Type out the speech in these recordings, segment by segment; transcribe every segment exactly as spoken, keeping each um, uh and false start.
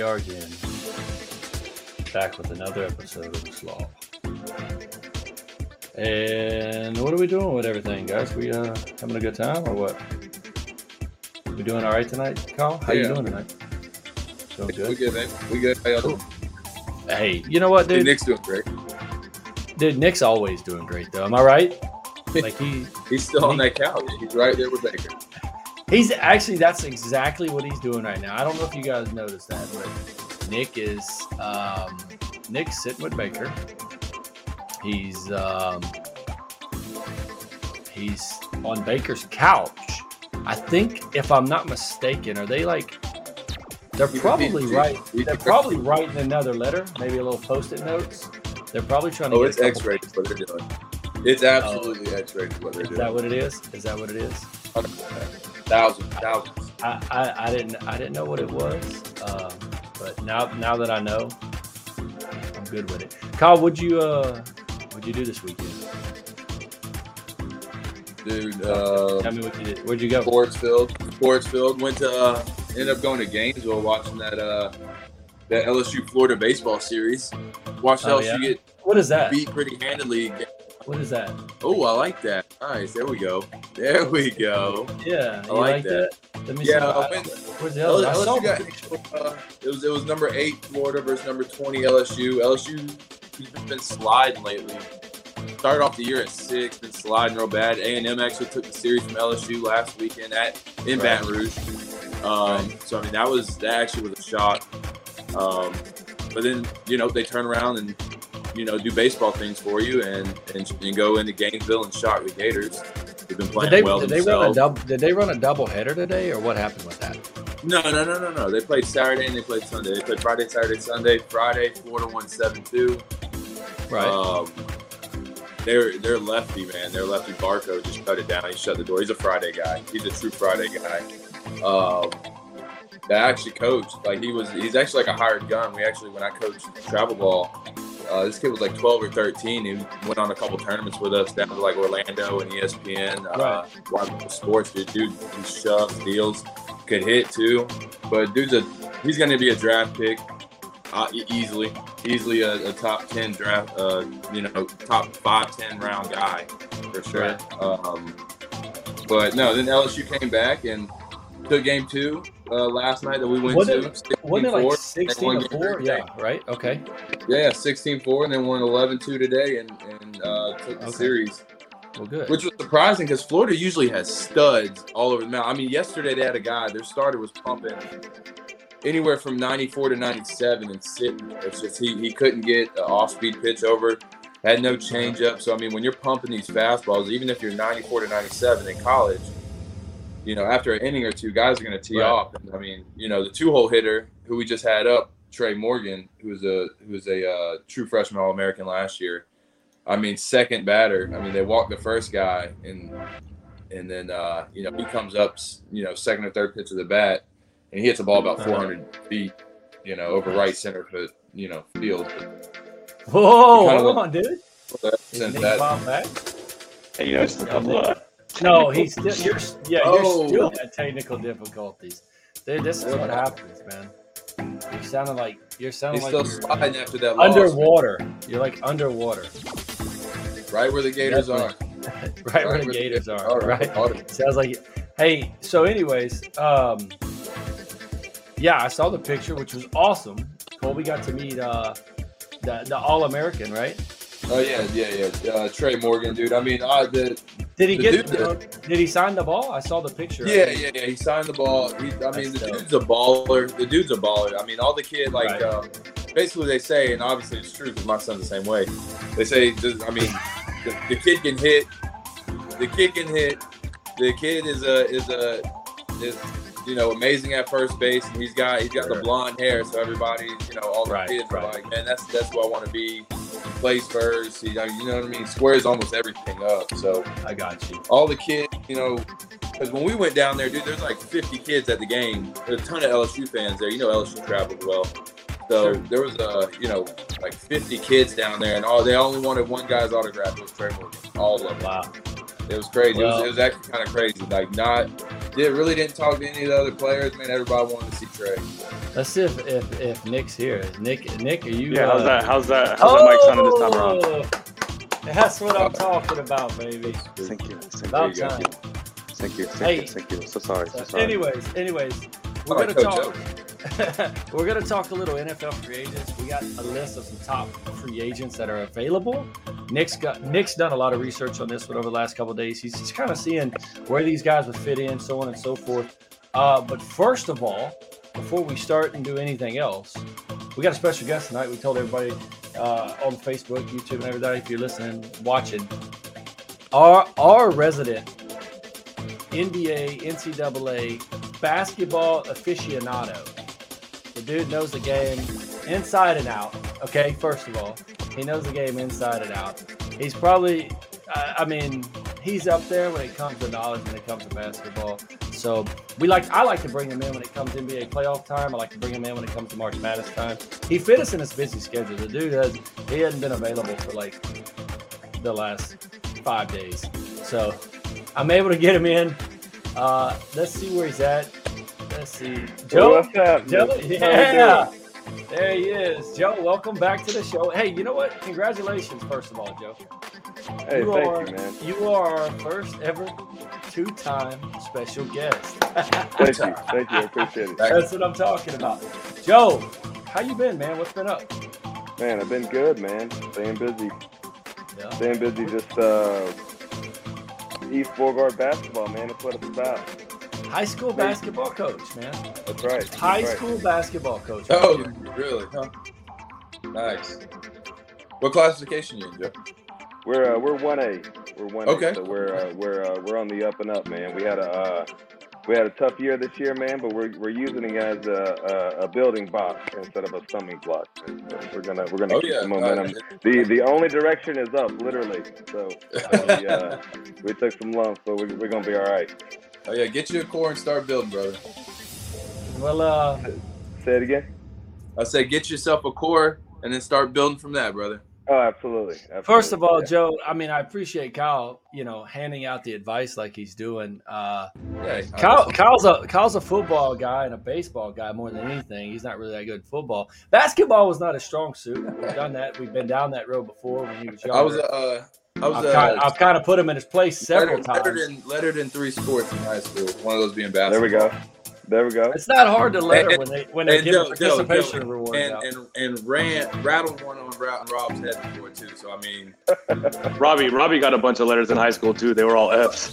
are again, back with another episode of the Slaw. And what are we doing with everything, guys? We uh having a good time or what? We doing all right tonight, Kyle? How yeah. you doing tonight? Doing good. We good, man. We good. How y'all doing? Hey, you know what, dude? Hey, Nick's doing great. Dude, Nick's always doing great, though. Am I right? Like he, he's still he, on that couch. He's right there with Baker. He's actually that's exactly what he's doing right now. I don't know if you guys noticed that, but Nick is um, Nick's sitting with Baker. He's um, he's on Baker's couch. I think, if I'm not mistaken, are they like? They're probably right. They're probably writing another letter, maybe a little post-it notes. They're probably trying to. Oh, get it's X-rated what they're doing. It's absolutely oh. X-rated what they're doing. Is that what it is? Is that what it is? Thousands, thousands. I, I, I didn't I didn't know what it was, um, but now now that I know, I'm good with it. Kyle, what'd you uh what'd you do this weekend? Dude, uh, tell me what you did. Where'd you go? Sportsfield. Sportsfield. Went to uh, ended up going to Gainesville, watching that uh that L S U Florida baseball series. Watched Oh, L S U yeah? get What is that? beat pretty handily. What is that? Oh, I like that. Nice. There we go. There we go. Yeah, I you like like that. that? Let me Yeah, see. I I- went- Where's the other? I saw L S U got, the picture. uh, it was it was number eight Florida versus number twenty L S U. L S U has been sliding lately. Started off the year at six, been sliding real bad. A and M actually took the series from L S U last weekend at in Right. Baton Rouge. Um, so I mean that was that actually was a shock. Um, but then you know they turn around and you know do baseball things for you and and, and go into Gainesville and shock the Gators. They've been playing Did they, well did they run a themselves. double? Did they run a double header today, or what happened with that? No, no, no, no, no. They played Saturday and they played Sunday. They played Friday, Saturday, Sunday. Friday, Florida won seven two. Right. Um, they're they're lefty, man. Their lefty Barco just cut it down. He shut the door. He's a Friday guy. He's a true Friday guy. Um, that actually coached. Like he was. He's actually like a hired gun. We actually, when I coached travel ball, uh, this kid was like twelve or thirteen. He went on a couple tournaments with us down to like Orlando and E S P N. Uh, watching sports, dude. Dude, he shoves, deals, could hit too. But dude's a he's going to be a draft pick. Uh, e- easily, easily a, a top ten draft, uh, you know, top five, ten round guy for sure. Right. Um, but no, then L S U came back and took game two uh, last night that we went Wasn't to. it, wasn't it like sixteen four, sixteen to game four? three. Yeah. Right. Okay. Yeah, sixteen four, and then won eleven two today and, and uh, took the Okay. series, Well, good. which was surprising because Florida usually has studs all over the map. I mean, yesterday they had a guy, their starter was pumping anywhere from ninety-four to ninety-seven and sitting. It's just he, he couldn't get an off-speed pitch over, had no changeup. So, I mean, when you're pumping these fastballs, even if you're ninety-four to ninety-seven in college, you know, after an inning or two, guys are going to tee Right. off. And, I mean, you know, the two-hole hitter who we just had up, Trey Morgan, who was a who was a uh, true freshman All-American last year. I mean, second batter. I mean, they walked the first guy, and and then, uh, you know, he comes up, you know, second or third pitch of the bat, and he hits a ball about four hundred feet, you know, over right center foot, you know, field. Whoa, kinda hold went- on, dude. Since Nick that, Bob back? Hey, you know, it's the blood. No, he's still. You're yeah. Oh. You're still at technical difficulties, dude. This is what happens, man. You're sounding like you're sounding he's like still you're sliding after that loss, underwater. You're like underwater, right where the Gators are. right where the Gators are. All Right. right. Sounds like. Hey, so anyways, um, yeah, I saw the picture, which was awesome. Colby got to meet uh, the the All American, right? Oh yeah, yeah, yeah. Uh, Trey Morgan, dude. I mean, uh, the Did he The get? dude Uh, did he sign the ball? I saw the picture. yeah, yeah, yeah. He signed the ball. He, I mean, That's the dope. dude's a baller. The dude's a baller. I mean, all the kid like, Right. um, basically they say, and obviously it's true because my son's the same way. They say, I mean, the, the kid can hit. The kid can hit. The kid is a is a is you know amazing at first base, and he's got he's got the Sure. blonde hair, so everybody you know all the Right, kids right. are like, man, that's that's who I want to be. Plays first, you know, you know what I mean. Squares almost everything up. So I got you. all the kids, you know, because when we went down there, dude, there's like fifty kids at the game. There's a ton of L S U fans there. You know, L S U traveled well. So Sure. there was, uh, you know, like fifty kids down there, and all they only wanted one guy's autograph. It was Trey Morgan. All of them. Wow. It was crazy. Well- it, was, it was actually kind of crazy. Like not Did really didn't talk to any of the other players, man. Everybody wanted to see Trey. Let's see if if, if Nick's here. Is Nick, Nick, are you? Yeah, how's uh, that? How's that? How's that mic sounding this time around? Oh, that's what I'm talking about, baby. Thank you. Thank About you. time. Thank you. Thank Hey. you. Thank you. So sorry. So So sorry. anyways, anyways, we're All gonna right, talk. Coach We're gonna talk a little N F L free agents. We got a list of some top free agents that are available. Nick's got Nick's done a lot of research on this one over the last couple of days. He's just kind of seeing where these guys would fit in, so on and so forth. Uh, but first of all, before we start and do anything else, we got a special guest tonight. We told everybody uh, on Facebook, YouTube, and everybody, if you're listening, watching, our our resident N B A, N C double A basketball aficionado. The dude knows the game inside and out. Okay, first of all, he knows the game inside and out. He's probably, uh, I mean, he's up there when it comes to knowledge, when it comes to basketball. So we like, I like to bring him in when it comes to N B A playoff time. I like to bring him in when it comes to March Madness time. He fit us in his busy schedule. The dude has, he hasn't been available for like the last five days. So I'm able to get him in. Uh, let's see where he's at. Let's see. Joe, What's up? Joe, man? yeah, there he is. Joe, welcome back to the show. Hey, you know what? Congratulations, first of all, Joe. Hey, you thank are, you, man. You are our first ever two-time special guest. Thank you. Thank you. I appreciate it. That's what I'm talking about. Joe, how you been, man? What's been up? Man, I've been good, man. Staying busy. Yeah. Staying busy just uh, East Beauregard basketball, man. That's what it's about. High school basketball coach, man. That's right. That's High right. school basketball coach. Oh, really? Huh? Nice. What classification you in, Joe? We're uh, we're one A. We're one A. Okay. So we're uh, we're uh, we're on the up and up, man. We had a uh, we had a tough year this year, man. But we're we're using it as a, a, a building block instead of a stumbling block. And so we're gonna we're gonna Oh, keep yeah. the momentum. Uh, The the only direction is up, literally. So we, uh, we took some lumps, but we, we're gonna be all right. oh, yeah. Get you a core and start building, brother. Well, uh, Say it again. I said get yourself a core and then start building from that, brother. Oh, absolutely. absolutely. first of all, Yeah. Joe, I mean, I appreciate Kyle, you know, handing out the advice like he's doing. Uh, Yeah. Kyle, Kyle's a Kyle's a football guy and a baseball guy more than anything. He's not really that good at football. Basketball was not a strong suit. We've done that. We've been down that road before when he was younger. I was uh I was I've, uh, kind, I've kind of put him in his place several lettered, times. lettered in lettered in three sports in high school. One of those being basketball. There we go. There we go. It's not hard to letter And- when they when they and give Joe, a Joe, participation Joe, reward and, out. and and ran rattled one on Ra- on Rob's head before too. So I mean, Robbie, Robbie got a bunch of letters in high school too. They were all F's.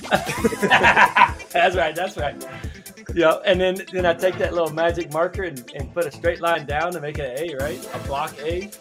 That's right. That's right. Yeah, and then then I take that little magic marker and, and put a straight line down to make it an A, right? A block A.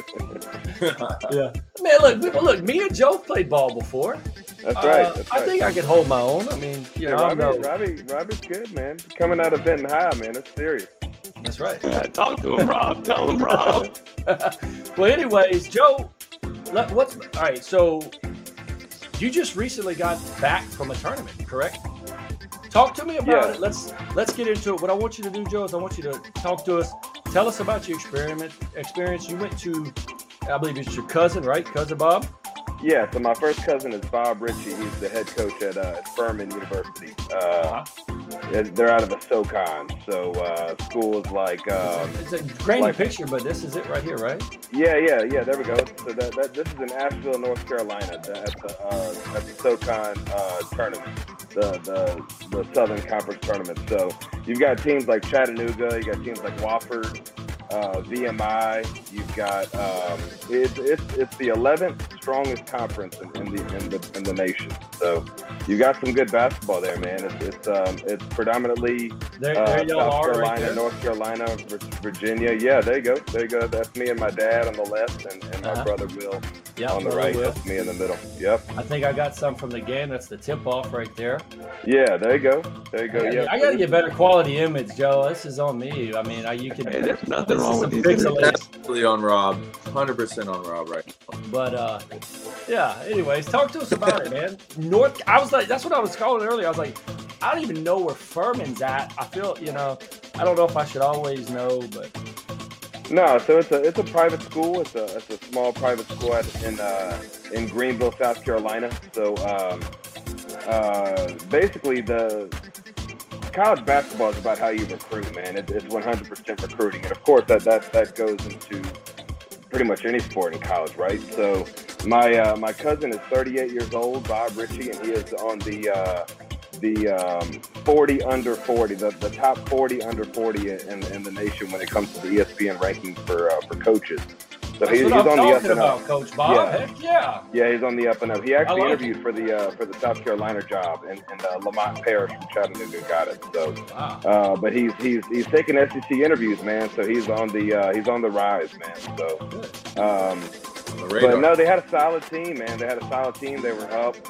Yeah. Man, look, people, look. Me and Joe played ball before. That's Uh, right. That's I right. think I could hold my own. I mean, you Yeah, know, I'm Robbie, no, Robbie, Robbie's good, man. Coming out of Benton High, man. It's serious. that's right. Talk to him, Rob. Tell him, Rob. Well, anyways, Joe, let, what's all right? So you just recently got back from a tournament, correct? Talk to me about Yeah. it. Let's let's get into it. What I want you to do, Joe, is I want you to talk to us. Tell us about your experiment experience. You went to, I believe it's your cousin, right? Cousin Bob. Yeah, so my first cousin is Bob Ritchie. He's the head coach at, uh, at Furman University. Uh, they're out of the SoCon, so uh, schools like um, It's a grainy like- picture, but this is it right here, right? yeah, yeah, yeah. There we go. So that, that this is in Asheville, North Carolina, at the at the, uh, at the SoCon uh, tournament, the, the the Southern Conference tournament. So you've got teams like Chattanooga, you got teams like Wofford, uh, V M I. You've got um, it's it's it's the eleventh strongest conference in, in the in the in the nation. So you got some good basketball there, man. It's it's um, it's predominantly There, uh, there y'all South are Carolina, right there. North Carolina, Vir- Virginia. Yeah, there you go. There you go. That's me and my dad on the left, and, and my Uh-huh. brother Will Yeah, on the brother right. Will. That's me in the middle. Yep. I think I got some from the game. That's the tip off right there. Yeah, there you go. There you I go. gotta, Yeah. I gotta get better quality image, Joe. This is on me. I mean, I, you can. Hey, there's nothing this wrong is with some these pixelated, absolutely on Rob, one hundred percent on Rob right now. but uh, yeah. Anyways, talk to us about it, man. North. I was like, that's what I was calling earlier. I was like, I don't even know where Furman's at. I feel, you know, I don't know if I should always know, but No, so it's a it's a private school. It's a it's a small private school at, in uh, in Greenville, South Carolina. So um, uh, basically, the college basketball is about how you recruit, man. It, it's one hundred percent recruiting, and of course that that that goes into pretty much any sport in college, right? So my uh, my cousin is thirty-eight years old, Bob Ritchie, and he is on the uh, the um, forty under forty, the, the top forty under forty in, in the nation when it comes to the E S P N rankings for uh, for coaches. So That's he, what he's I'm on the up talking and about, up. Coach Bob. Yeah. Heck yeah. Yeah, he's on the up and up. He actually like interviewed for the uh, for the South Carolina job, and, and uh, Lamont Parrish from Chattanooga got it. So, Wow. uh, but he's he's he's taking S E C interviews, man. So he's on the uh, he's on the rise, man. So, um, but no, they had a solid team, man. They had a solid team. They were up.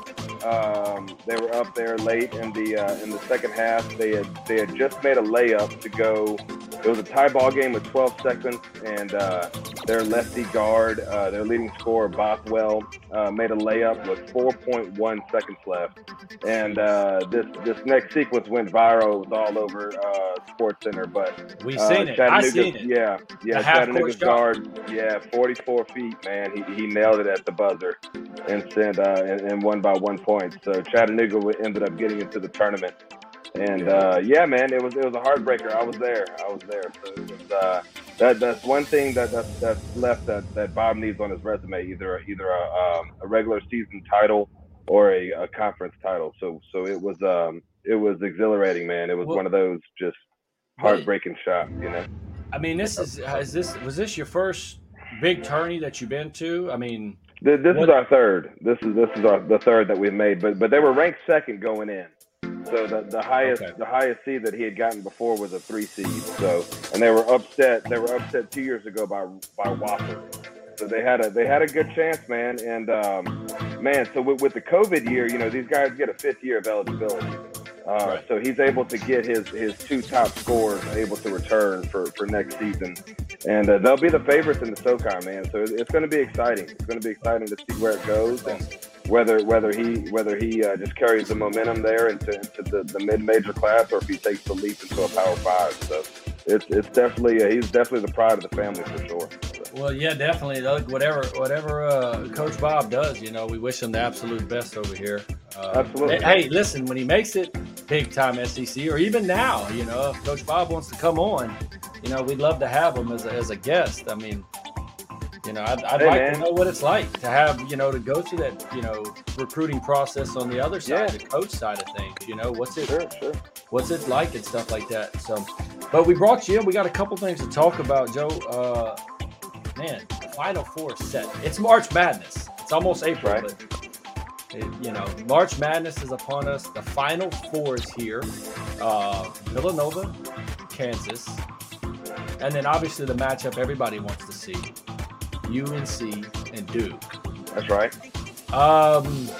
Um, they were up there late in the uh, in the second half. They had they had just made a layup to go. It was a tie ball game with twelve seconds, and uh, their lefty guard, uh, their leading scorer, Bothwell, uh, made a layup with four point one seconds left. And uh, this this next sequence went viral. It was all over uh, SportsCenter. But we uh, seen it. I seen it. Yeah, yeah. Chattanooga's guard, yeah, forty-four feet, man. He he nailed it at the buzzer, and sent uh, and, and won by one point. So Chattanooga ended up getting into the tournament. And uh, yeah, man, it was it was a heartbreaker. I was there. I was there. So it was, uh, that that's one thing that that's, that's left that, that Bob needs on his resume, either either a, um, a regular season title or a, a conference title. So so it was um it was exhilarating, man. It was well, one of those just heartbreaking shots, you know. I mean, this is is this was this your first big tourney that you've been to? I mean, this, this what, is our third. This is this is our the third that we've made, but but they were ranked second going in. So the, the highest okay. the highest seed that he had gotten before was a three seed. So and they were upset. They were upset two years ago by by Wofford. So they had a they had a good chance, man. And um, man, so with, with the COVID year, you know, these guys get a fifth year of eligibility. Uh, right. So he's able to get his, his two top scorers able to return for, for next season. And uh, they'll be the favorites in the SoCon, man. So it's going to be exciting. It's going to be exciting to see where it goes and whether whether he whether he uh, just carries the momentum there into, into the, the mid-major class or if he takes the leap into a Power Five. So it's it's definitely uh, he's definitely the pride of the family for sure. So. Well, yeah, definitely. Look, whatever whatever uh, Coach Bob does, you know, we wish him the absolute best over here. Uh, Absolutely. Hey, listen, when he makes it big time S E C, or even now, you know, if Coach Bob wants to come on, you know, we'd love to have him as a, as a guest. I mean, you know, I'd, I'd hey, like man. to know what it's like to have, you know, to go through that, you know, recruiting process on the other side, Yeah. the coach side of things. You know, what's it, Sure, sure. what's it like and stuff like that. So, but we brought you in. We got a couple things to talk about, Joe. Uh, man, the Final Four set. It's March Madness. It's almost April, Right. but it, you know, March Madness is upon us. The Final Four is here. Uh, Villanova, Kansas, and then obviously the matchup everybody wants to see: U N C and Duke. That's right. Um,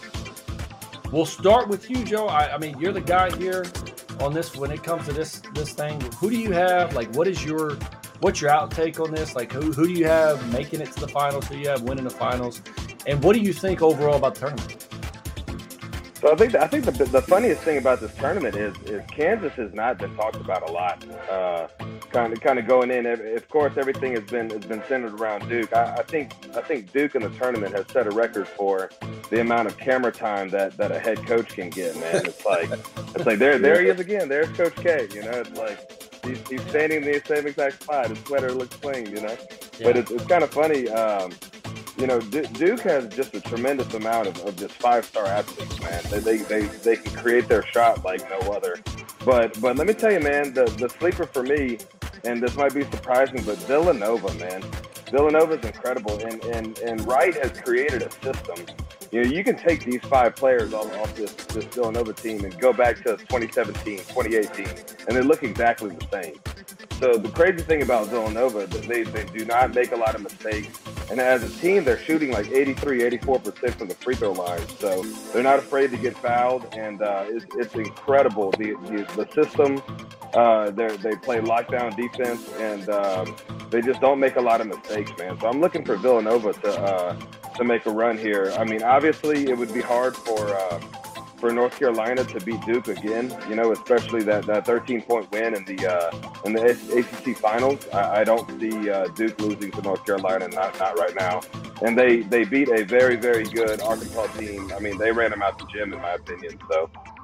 we'll start with you, Joe. I, I mean, you're the guy here on this when it comes to this this thing. Who do you have? Like, what is your what's your outtake on this? Like, who who do you have making it to the finals? Who do you have winning the finals? And what do you think overall about the tournament? So I think the, I think the the funniest thing about this tournament is is Kansas has not been talked about a lot. Uh, kind of kind of going in. Of course, everything has been has been centered around Duke. I, I think I think Duke in the tournament has set a record for the amount of camera time that, that a head coach can get. Man, it's like it's like there there he is again. There's Coach K. You know, it's like he's, he's standing in the same exact spot. His sweater looks clean. You know, Yeah. but it's it's kind of funny. Um, You know, Duke has just a tremendous amount of, of just five-star athletes, man. They, they they they can create their shot like no other. But but let me tell you, man, the, the sleeper for me, and this might be surprising, but Villanova, man. Villanova is incredible, and, and, and Wright has created a system. You know, you can take these five players off, off this, this Villanova team and go back to twenty seventeen, twenty eighteen, and they look exactly the same. So the crazy thing about Villanova is that they, they do not make a lot of mistakes. And as a team, they're shooting like eighty-three, eighty-four percent from the free throw line. So they're not afraid to get fouled. And uh, it's, it's incredible. The, the, the system, uh, they play lockdown defense, and um, they just don't make a lot of mistakes, man. So I'm looking for Villanova to uh, to make a run here. I mean, obviously, it would be hard for uh, for North Carolina to beat Duke again, you know, especially that, that thirteen-point win in the uh, in the A C C finals. I, I don't see uh, Duke losing to North Carolina, not not right now. And they, they beat a very, very good Arkansas team. I mean, they ran them out the gym, in my opinion. So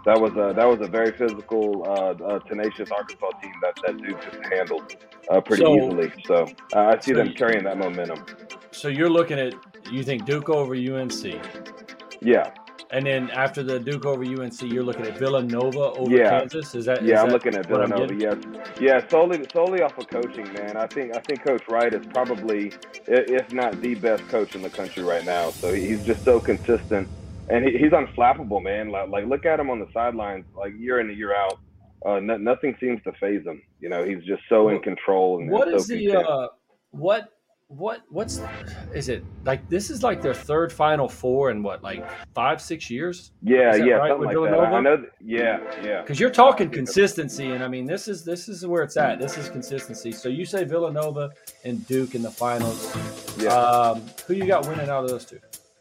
that was a that was a very physical, uh, uh, tenacious Arkansas team that that Duke just handled uh, pretty So- easily. So uh, I see so them you- carrying that momentum. So you're looking at you think Duke over U N C, Yeah, and then after the Duke over U N C, you're looking at Villanova over Yeah. Kansas. Is that is yeah, I'm that looking at what I'm Villanova. getting? Yes, yeah, solely solely off of coaching, man. I think I think Coach Wright is probably, i- if not the best coach in the country right now. So he's just so consistent, and he, he's unflappable, man. Like, like look at him on the sidelines, like year in and year out. Uh, no, nothing seems to phase him. You know, he's just so in control and, What and is so the content. uh, what what what's is it like? This is like their third Final Four in what, like five six years? Yeah, is that yeah, right something with like that. I, Villanova? I know. That, yeah, yeah. Because you're talking consistency, and I mean this is this is where it's at. This is consistency. So you say Villanova and Duke in the finals. Yeah. Um, who you got winning out of those two?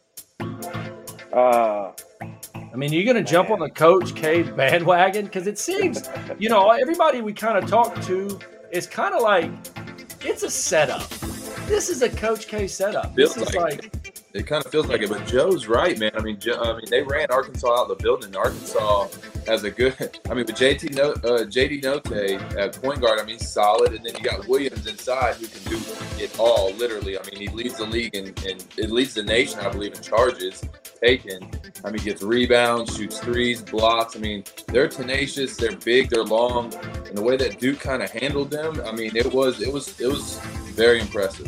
Uh, I mean, you're going to jump on the Coach K bandwagon because it seems, you know, everybody we kind of talk to is kind of like it's a setup. This is a Coach K setup. This Feels is like like, It kind of feels like it, but Joe's right, man. I mean, Joe, I mean, they ran Arkansas out of the building. Arkansas has a good. I mean, with J T no, uh, J D Note at point guard, I mean, he's solid, and then you got Williams inside who can do it all. Literally, I mean, he leads the league and and it leads the nation, I believe, in charges taken. I mean, gets rebounds, shoots threes, blocks. I mean, they're tenacious, they're big, they're long, and the way that Duke kind of handled them, I mean, it was it was it was very impressive.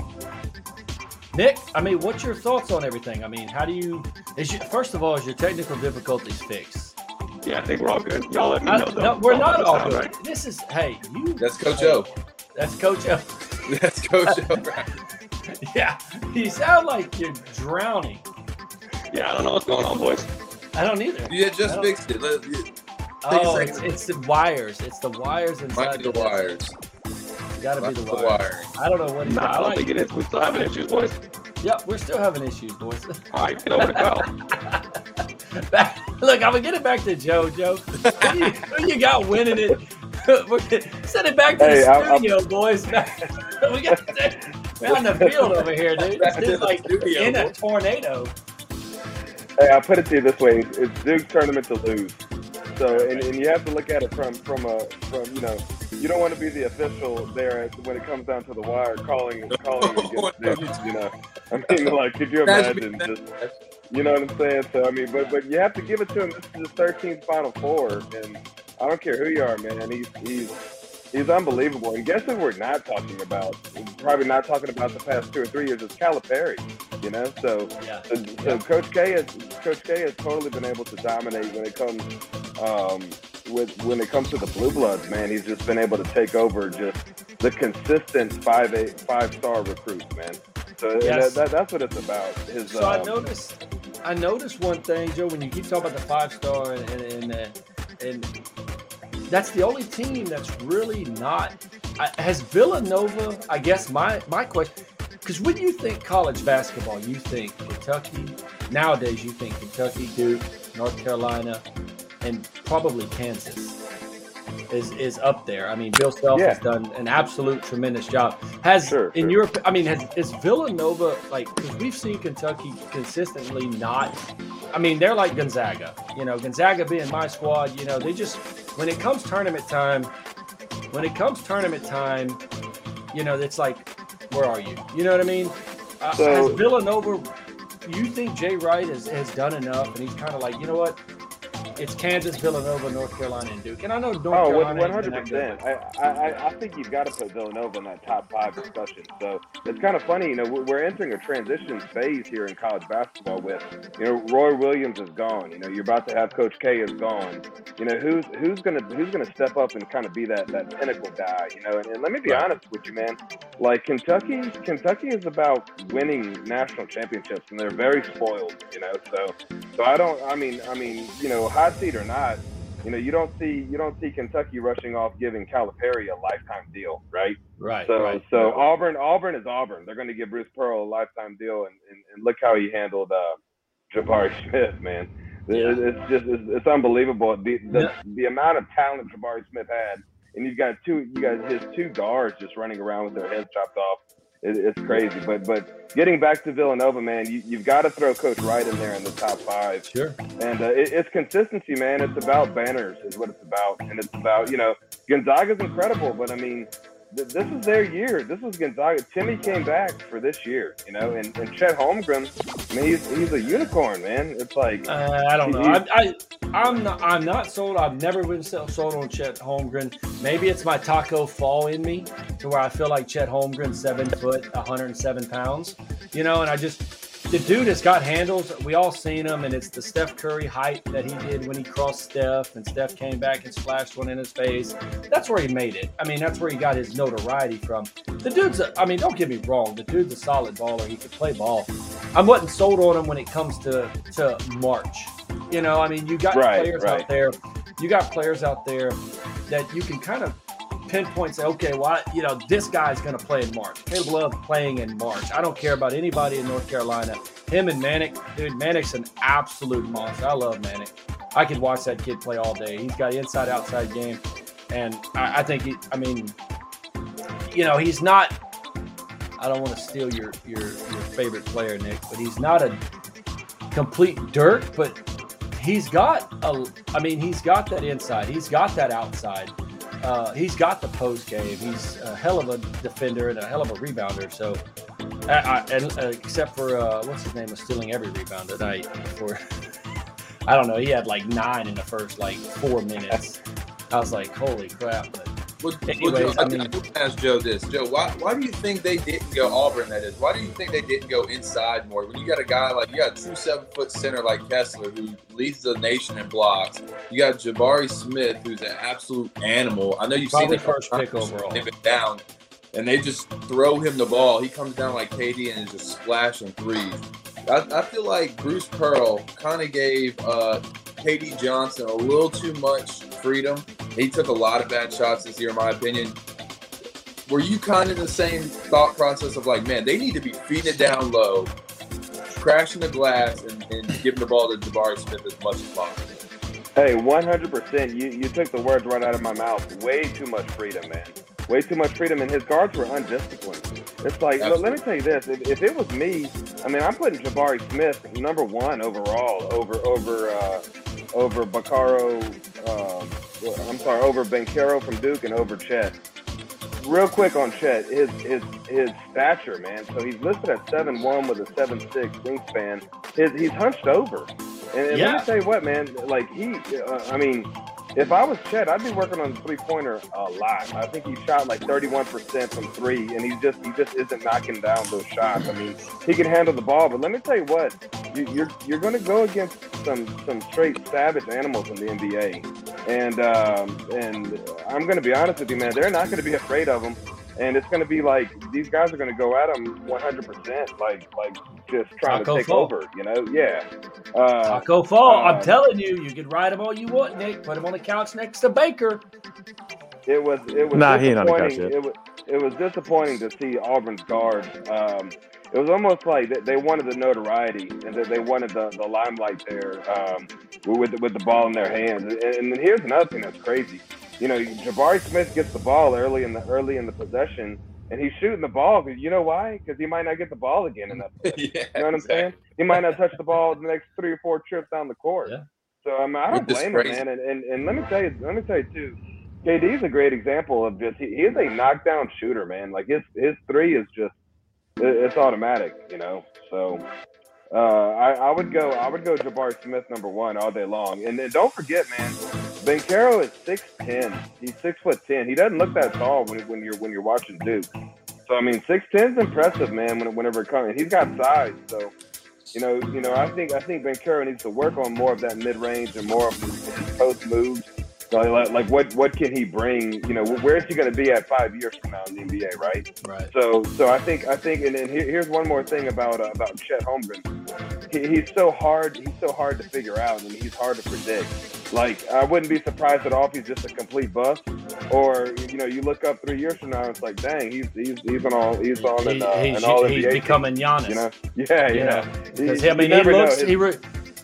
Nick, I mean, what's your thoughts on everything? I mean, how do you, is you, first of all, is your technical difficulties fixed? Yeah, I think we're all good. Y'all let me I, know. though. no, we're Y'all not let us all know, good. right? This is, hey, you. That's Coach hey, O. That's Coach O. That's Coach O. Yeah, you sound like you're drowning. Yeah, I don't know what's going on, boys. I don't either. You had I just don't- fixed it. Let, you, Oh, Take a it's, second. it's the wires. It's the wires inside. might be the the- wires. It's got to Might be be the the wires. wiring. I don't know what he's Nah, I I don't like. think it is. We still having issues, boys. Yep, we're still having issues, boys. All right, get over to Kyle. Back, look, I'm gonna get it back to Joe. Joe, who you, who you got winning it? We're gonna send it back to Hey, the I'm- I'm- studio, boys. we got we're out in the field over here, dude. This Back to dude's the like studio, in a boy. tornado. Hey, I'll put it to you this way: it's Duke's tournament to lose. So, and, and you have to look at it from from a from you know, you don't want to be the official there when it comes down to the wire, calling calling against Duke. You know, I mean, like, could you imagine just, you know what I'm saying? So, I mean, but but you have to give it to him. This is his thirteenth Final Four, and I don't care who you are, man. He's he's he's unbelievable. And guess who we're not talking about? Probably not talking about the past two or three years. It's Calipari. You know, so Yeah. so, so Coach K has Coach K has totally been able to dominate when it comes um, with when it comes to the Blue Bloods. Man, he's just been able to take over just the consistent five eight five star recruits, man. So Yes. that, that, that's what it's about. His, So I um, noticed, I noticed one thing, Joe. When you keep talking about the five star, and and and, uh, and that's the only team that's really not. I, has Villanova? I guess my my question, because when you think college basketball, you think Kentucky. Nowadays, you think Kentucky, Duke, North Carolina, and probably Kansas is is up there. I mean, Bill Self Yeah. has done an absolute tremendous job. Has Sure, in sure. your, I mean, has is Villanova like? Because we've seen Kentucky consistently not. I mean, they're like Gonzaga. You know, Gonzaga being my squad. You know, they just when it comes tournament time, when it comes tournament time, you know, it's like, where are you? You know what I mean? Uh, So- has Villanova? You think Jay Wright has, has done enough, and he's kind of like, you know what? It's Kansas, Villanova, North Carolina, and Duke. And I know North Oh, Carolina. one ain't hundred been that percent. good, I, I, I think you've got to put Villanova in that top five discussion. So it's kind of funny, you know, we're we're entering a transition phase here in college basketball. With you know, Roy Williams is gone. You know, you're about to have Coach K is gone. You know, who's who's gonna who's gonna step up and kind of be that that pinnacle guy? You know, and, and let me be honest with you, man. Like Kentucky, Kentucky is about winning national championships, and they're very spoiled. You know, so so I don't. I mean, I mean, you know, hot seat or not. You know, you don't see you don't see Kentucky rushing off giving Calipari a lifetime deal, right? right? So right. so Auburn Auburn is Auburn. They're going to give Bruce Pearl a lifetime deal, and, and, and look how he handled uh, Jabari Smith, man. It- Yeah. It's just it's, it's unbelievable the the, Yeah. the amount of talent Jabari Smith had, and you've got two you guys his two guards just running around with their heads chopped off. it, it's crazy. But but getting back to Villanova, man, you, you've got to throw Coach Wright in there in the top five. Sure. And uh, it, it's consistency, man. It's about banners is what it's about. And it's about, you know, Gonzaga's incredible, but I mean, th- this is their year. This is Gonzaga. Timmy came back for this year, you know, and, and Chet Holmgren, I mean, he's, he's a unicorn, man. It's like uh, I don't know. I, I I'm not I'm not sold. I've never been sold on Chet Holmgren. Maybe it's my Taco Fall in me, to where I feel like Chet Holmgren, seven foot, one hundred seven pounds, you know, and I just. The dude has got handles. We all seen him, and it's the Steph Curry height that he did when he crossed Steph, and Steph came back and splashed one in his face. That's where he made it. I mean, that's where he got his notoriety from. The dude's, a, I mean, don't get me wrong. The dude's a solid baller. He could play ball. I wasn't sold on him when it comes to, to March. You know, I mean, you got right, players right. out there. You got players out there that you can kind of pinpoint, say, okay, well, I, you know, this guy's going to play in March. They love playing in March. I don't care about anybody in North Carolina. Him and Manic, dude, Manic's an absolute monster. I love Manic. I could watch that kid play all day. He's got inside-outside game, and I, I think he, I mean, you know, he's not. I don't want to steal your your your favorite player, Nick, but he's not a complete dirt. But he's got a. I mean, he's got that inside. He's got that outside. Uh, he's got the post game. He's a hell of a defender and a hell of a rebounder. So, I, I, and, uh, except for uh, what's his name was stealing every rebound tonight. For I don't know, he had like nine in the first like four minutes. I was like, holy crap! But Well, anyways, well, Joe, I I, mean, I want to ask Joe this. Joe, why why do you think they didn't go Auburn? That is, why do you think they didn't go inside more? When you got a guy like you got a true seven foot center like Kessler who leads the nation in blocks. You got Jabari Smith who's an absolute animal. I know you've probably seen the first pick overall. They've been down, and they just throw him the ball. He comes down like K D and is just splashing threes. I, I feel like Bruce Pearl kind of gave uh, K D Johnson a little too much freedom. He took a lot of bad shots this year, in my opinion. Were you kind of the same thought process of like, man, they need to be feeding it down low, crashing the glass, and, and giving the ball to Jabari Smith as much as possible? Hey, one hundred percent. You you took the words right out of my mouth. Way too much freedom, man. Way too much freedom, and his guards were undisciplined. It's like, look, let me tell you this. If, if it was me, I mean, I'm putting Jabari Smith number one overall over over uh, over Baccaro. Um, I'm sorry, over Banchero from Duke and over Chet. Real quick on Chet, his his his stature, man. So he's listed at seven one with a seven six wingspan. His he's hunched over. And, and Yeah. let me tell you what, man. Like he, uh, I mean, if I was Chet, I'd be working on the three pointer a lot. I think he shot like thirty-one percent from three, and he just he just isn't knocking down those shots. I mean, he can handle the ball, but let me tell you what, you, you're you're going to go against some some straight savage animals in the N B A, and um, and I'm going to be honest with you, man. They're not going to be afraid of him. And it's going to be like these guys are going to go at him one hundred percent, like like just trying Taco to take Fall. over, you know? Yeah. Uh, Taco Fall. uh, I'm telling you, you can ride him all you want, Nick. Put him on the couch next to Baker. It was it was Nah, he ain't on the couch disappointing. yet. It was it was disappointing to see Auburn's guards. Um, it was almost like they, they wanted the notoriety and that they wanted the, the limelight there um, with the, with the ball in their hands. And, and then here's another thing that's crazy. You know, Jabari Smith gets the ball early in the early in the possession, and he's shooting the ball. You know why? Because he might not get the ball again in that possession. Yeah, You know what I'm saying? He might not touch the ball the next three or four trips down the court. Yeah. So I mean, I don't Which is blame him, crazy. man. And, and and let me tell you, let me tell you too. K D's a great example of just he, he is a knockdown shooter, man. Like his his three is just it, it's automatic, you know. So uh, I, I would go I would go Jabari Smith number one all day long. And then don't forget, man, Banchero is six ten. He's six foot ten. He doesn't look that tall when when you're when you're watching Duke. So I mean, six ten's impressive, man. When, whenever it comes, he's got size. So you know, you know, I think I think Banchero needs to work on more of that mid range and more of his, his post moves. So like, like what what can he bring? You know, where is he going to be at five years from now in the N B A, right? Right. So so I think I think, and then here, here's one more thing about uh, about Chet Holmgren. He, he's so hard. He's so hard to figure out, and he's hard to predict. Like I wouldn't be surprised at all if he's just a complete bust, or you know, you look up three years from now, and it's like, dang, he's he's he's on all he's on an, uh, he's an all N he's B A. becoming Giannis. You know, yeah, You yeah. know, because You- I mean, you he never know. looks His- he re,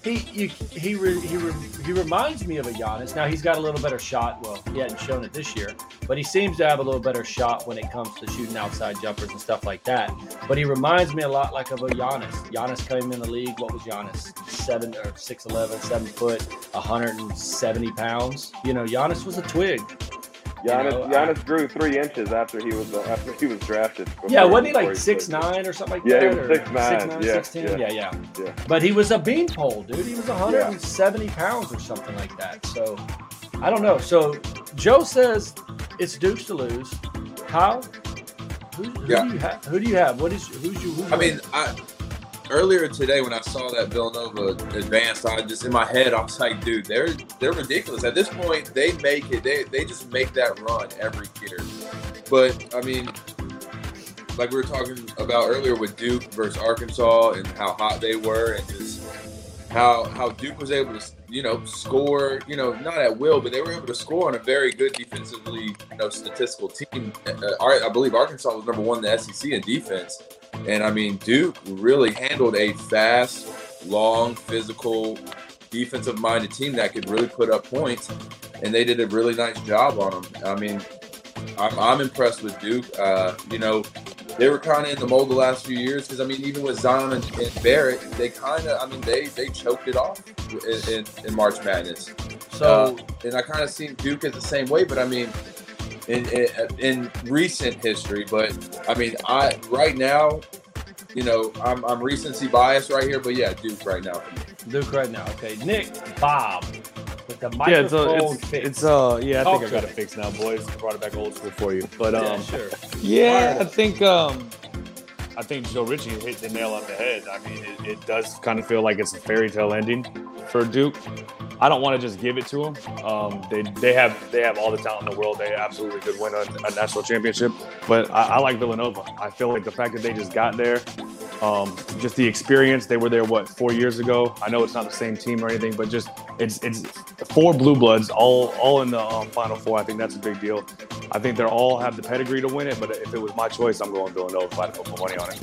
he you, he re, he re, he reminds me of a Giannis. Now he's got a little better shot. Well, he hadn't shown it this year, but he seems to have a little better shot when it comes to shooting outside jumpers and stuff like that. But he reminds me a lot like of a Giannis. Giannis came in the league. What was Giannis? Seven or six eleven, seven foot, one hundred seventy pounds. You know, Giannis was a twig. Giannis, you know, Giannis I, grew three inches after he was uh, after he was drafted. Yeah, wasn't he like six nine or something like yeah, that? He was six nine, six nine, yeah, sixteen? Yeah. yeah, yeah, yeah. But he was a beanpole, dude. He was one hundred seventy yeah. pounds or something like that. So I don't know. So Joe says it's Dukes to lose. Kyle, who, who yeah. do you have? Who do you have? What is who's you? Who's I mean, I. Earlier today, when I saw that Villanova advanced, I just in my head, I was like, "Dude, they're they're ridiculous." At this point, they make it. They they just make that run every year. But I mean, like we were talking about earlier with Duke versus Arkansas and how hot they were, and just how how Duke was able to, you know, score, you know, not at will, but they were able to score on a very good defensively, you know, statistical team. Uh, I believe Arkansas was number one in the S E C in defense. And, I mean, Duke really handled a fast, long, physical, defensive-minded team that could really put up points, and they did a really nice job on them. I mean, I'm, I'm impressed with Duke. Uh, you know, they were kind of in the mold the last few years because, I mean, even with Zion and, and Barrett, they kind of, I mean, they they choked it off in, in, in March Madness. So, uh, and I kind of see Duke as the same way, but, I mean, In, in in recent history, but I mean, I right now, you know, I'm I'm recency biased right here, but yeah, Duke right now for me. Duke right now, okay. Nick, Bob, with the microphone yeah, it's, uh, it's, fixed. it's uh, yeah, I Talk think I got it fixed now, boys. I brought it back old school for you, but um, yeah, sure. yeah, I think um, I think Joe Ritchie hit the nail on the head. I mean, it, it does kind of feel like it's a fairy tale ending for Duke. I don't want to just give it to them. Um, they they have they have all the talent in the world. They absolutely could win a, a national championship. But I, I like Villanova. I feel like the fact that they just got there, um, just the experience. They were there what four years ago. I know it's not the same team or anything, but just it's it's four blue bloods all all in the um, Final Four. I think that's a big deal. I think they all have the pedigree to win it. But if it was my choice, I'm going Villanova if I had to put my money on it.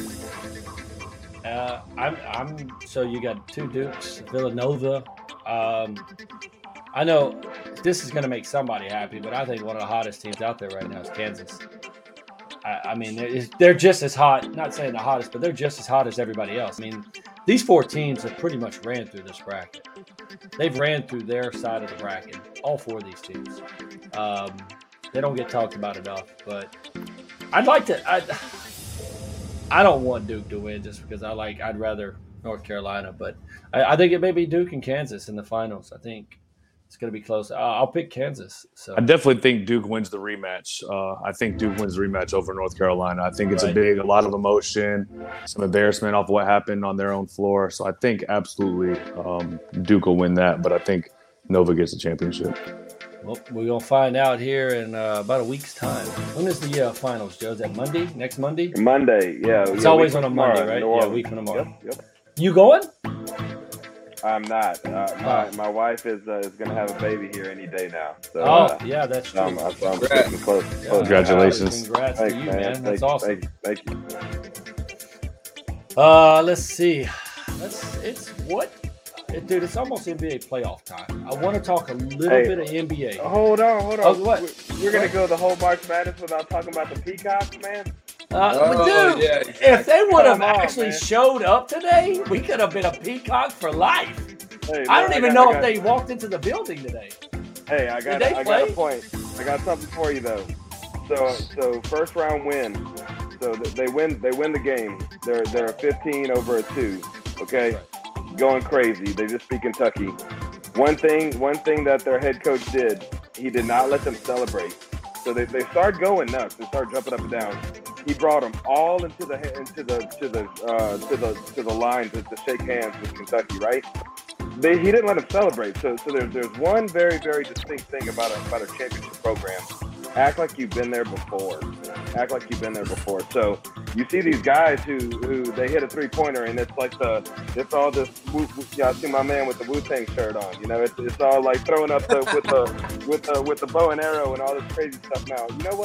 Uh, I'm I'm so you got two Dukes, Villanova. Um, I know this is going to make somebody happy, but I think one of the hottest teams out there right now is Kansas. I, I mean, they're, they're just as hot, not saying the hottest, but they're just as hot as everybody else. I mean, these four teams have pretty much ran through this bracket. They've ran through their side of the bracket, all four of these teams. Um, they don't get talked about enough, but I'd like to I, – I don't want Duke to win just because I like – I'd rather – North Carolina, but I, I think it may be Duke and Kansas in the finals. I think it's going to be close. Uh, I'll pick Kansas. So I definitely think Duke wins the rematch. Uh, I think Duke wins the rematch over North Carolina. I think it's right. a big, a lot of emotion, some embarrassment off what happened on their own floor. So I think absolutely um, Duke will win that, but I think Nova gets the championship. Well, we're going to find out here in uh, about a week's time. When is the uh, finals, Joe? Is that Monday? Next Monday? Monday, yeah. It's yeah, always on a Monday, right? Yeah, a week from tomorrow. Yep, yep. You going? I'm not. Uh, my, my wife is uh, is going to have a baby here any day now. So, oh, uh, yeah, that's true. I'm, I'm, I'm getting close. Yeah. close. Congratulations. Congrats Thanks, to you, man. man. Thank That's you, awesome. Thank you. Thank you. Uh, let's see. Let's, it's what? Dude, it's almost N B A playoff time. I want to talk a little Hey. bit of N B A. Hold on, hold on. Oh, what? We're going to go the whole March Madness without talking about the Peacocks, man? Uh, Oh, but dude, yeah, exactly. if they would have Come on, actually man. showed up today, we could have been a Peacock for life. Hey, I man, don't even got- know I if got- they walked into the building today. Hey, I got, Did they I got a play? point. I got something for you though. So, so first round win. So th- they win. They win the game. They're they're a fifteen over a two. Okay, going crazy. They just beat Kentucky. One thing, one thing that their head coach did, he did not let them celebrate. So they, they started going nuts. They started jumping up and down. He brought them all into the into the to the uh, to the to the line to, to shake hands with Kentucky. Right? They, he didn't let them celebrate. So so there's there's one very very distinct thing about a about a championship program. Act like you've been there before. Act like you've been there before. So you see these guys who, who they hit a three pointer and it's like the it's all this. Woo, woo, y'all see my man with the Wu-Tang shirt on. You know, it's it's all like throwing up the with the with the with the bow and arrow and all this crazy stuff. Now you know what?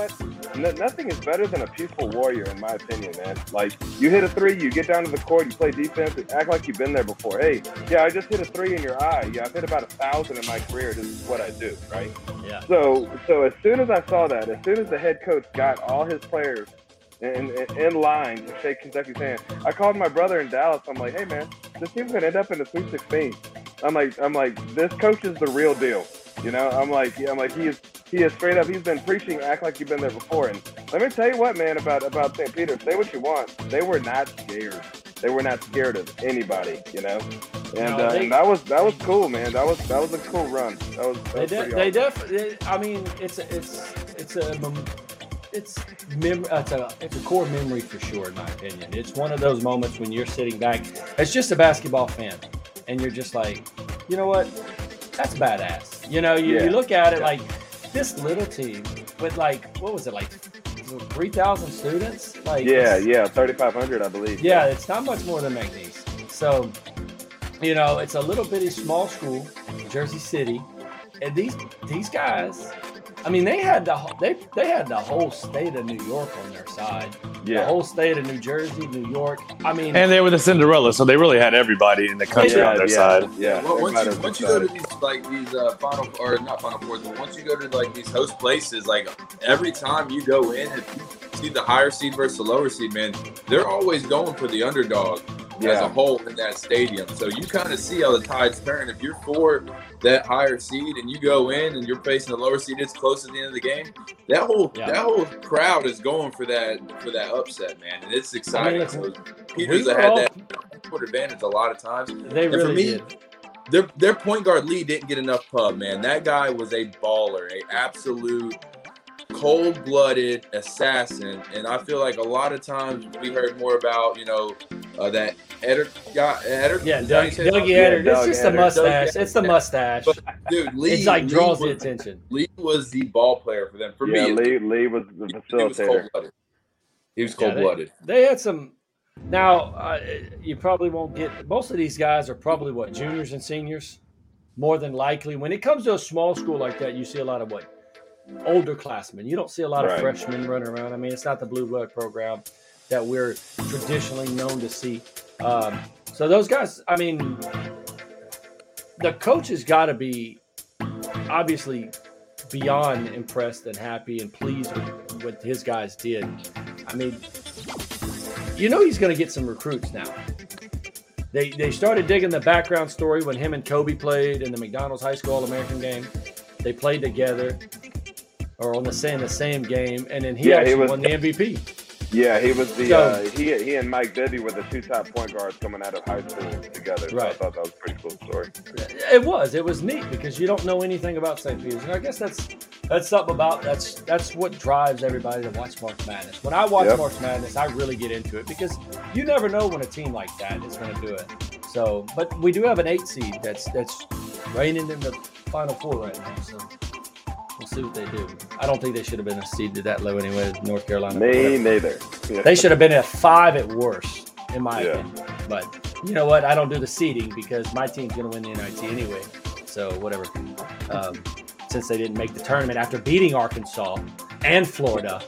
n- nothing is better than a peaceful warrior, in my opinion, man. Like, you hit a three, you get down to the court, you play defense, act like you've been there before. Hey, yeah, I just hit a three in your eye. Yeah, I've hit about a thousand in my career. This is what I do, right? Yeah. So, so as soon as I saw that, as soon as the head coach got all his players in, in, in line to shake Kentucky's hand, I called my brother in Dallas. I'm like, hey, man, this team's gonna end up in the Sweet sixteen. I'm like, I'm like, this coach is the real deal. You know, I'm like, I'm like, he is, he is straight up. He's been preaching, act like you've been there before. And let me tell you what, man, about about Saint Peter. Say what you want. They were not scared. They were not scared of anybody. You know, and, No, uh, they- and that was that was cool, man. That was that was a cool run. That was, that They, was de- pretty they awesome. definitely. I mean, it's a, it's it's a mem- it's mem- it's a it's a core memory for sure, in my opinion. It's one of those moments when you're sitting back as just a basketball fan, and you're just like, you know what, that's badass. You know, you, Yeah. you look at it Yeah. like this little team with like what was it like three thousand students? Like Yeah, it's- yeah, thirty-five hundred, I believe. yeah, it's not much more than McNeese. So, you know, it's a little bitty small school, Jersey City, and these these guys, I mean, they had the whole- they they had the whole state of New York on their side. The yeah. whole state of New Jersey, New York. I mean, And they were the Cinderella, so they really had everybody in the country yeah, on their yeah, side. Yeah. Well, once everybody you was once you go to excited. these like these uh, final or not final fours, but once you go to like these host places, like every time you go in, if you see the higher seed versus the lower seed, man, they're always going for the underdog as Yeah. a whole in that stadium. So you kind of see how the tides turn. If you're for that higher seed and you go in and you're facing the lower seed, it's close to the end of the game. That whole Yeah. that whole crowd is going for that for that upset, man, and it's exciting. look, so we Peters were had all- that court advantage a lot of times. they and for really me, did. Their their point guard Lee didn't get enough pub, man. That guy was a baller, a absolute cold-blooded assassin. And I feel like a lot of times we heard more about, you know, uh, that Eder guy. Eder, Yeah, is that how you Doug, say his Dougie name? Eder. It's Doug just the Eder. mustache. Doug It's the Eder. mustache. But, dude, Lee, It's like Lee draws the was, attention. Lee was the ball player for them. For Yeah, me, Lee, Lee was the he was facilitator. cold-blooded. He was Yeah, they- cold-blooded. They had some. Now, uh, you probably won't get. Most of these guys are probably what, juniors and seniors, more than likely. When it comes to a small school like that, you see a lot of what, older classmen. You don't see a lot Right. of freshmen running around. I mean, it's not the blue blood program that we're traditionally known to see. Um, so those guys, I mean, the coach has got to be obviously beyond impressed and happy and pleased with what his guys did. I mean, you know he's going to get some recruits now. They they started digging the background story when him and Kobe played in the McDonald's High School All-American game. They played together, or on the same the same game, and then he Yeah, he actually was- won the M V P. Yeah, he was the So- uh, he he and Mike Bibby were the two top point guards coming out of high school together. So I Right. thought that was a pretty cool story. It was. It was neat because you don't know anything about Saint Peter's, and I guess that's that's something about that's that's what drives everybody to watch March Madness. When I watch Yep. March Madness, I really get into it because you never know when a team like that is going to do it. So, but we do have an eight seed that's that's reigning in the Final Four right now. So we'll see what they do. I don't think they should have been a seed to that low anyway. North Carolina. Me neither. Yeah. They should have been at five at worst, in my Yeah. opinion. But you know what? I don't do the seeding because my team's going to win the N I T anyway. So whatever. Um, since they didn't make the tournament after beating Arkansas and Florida,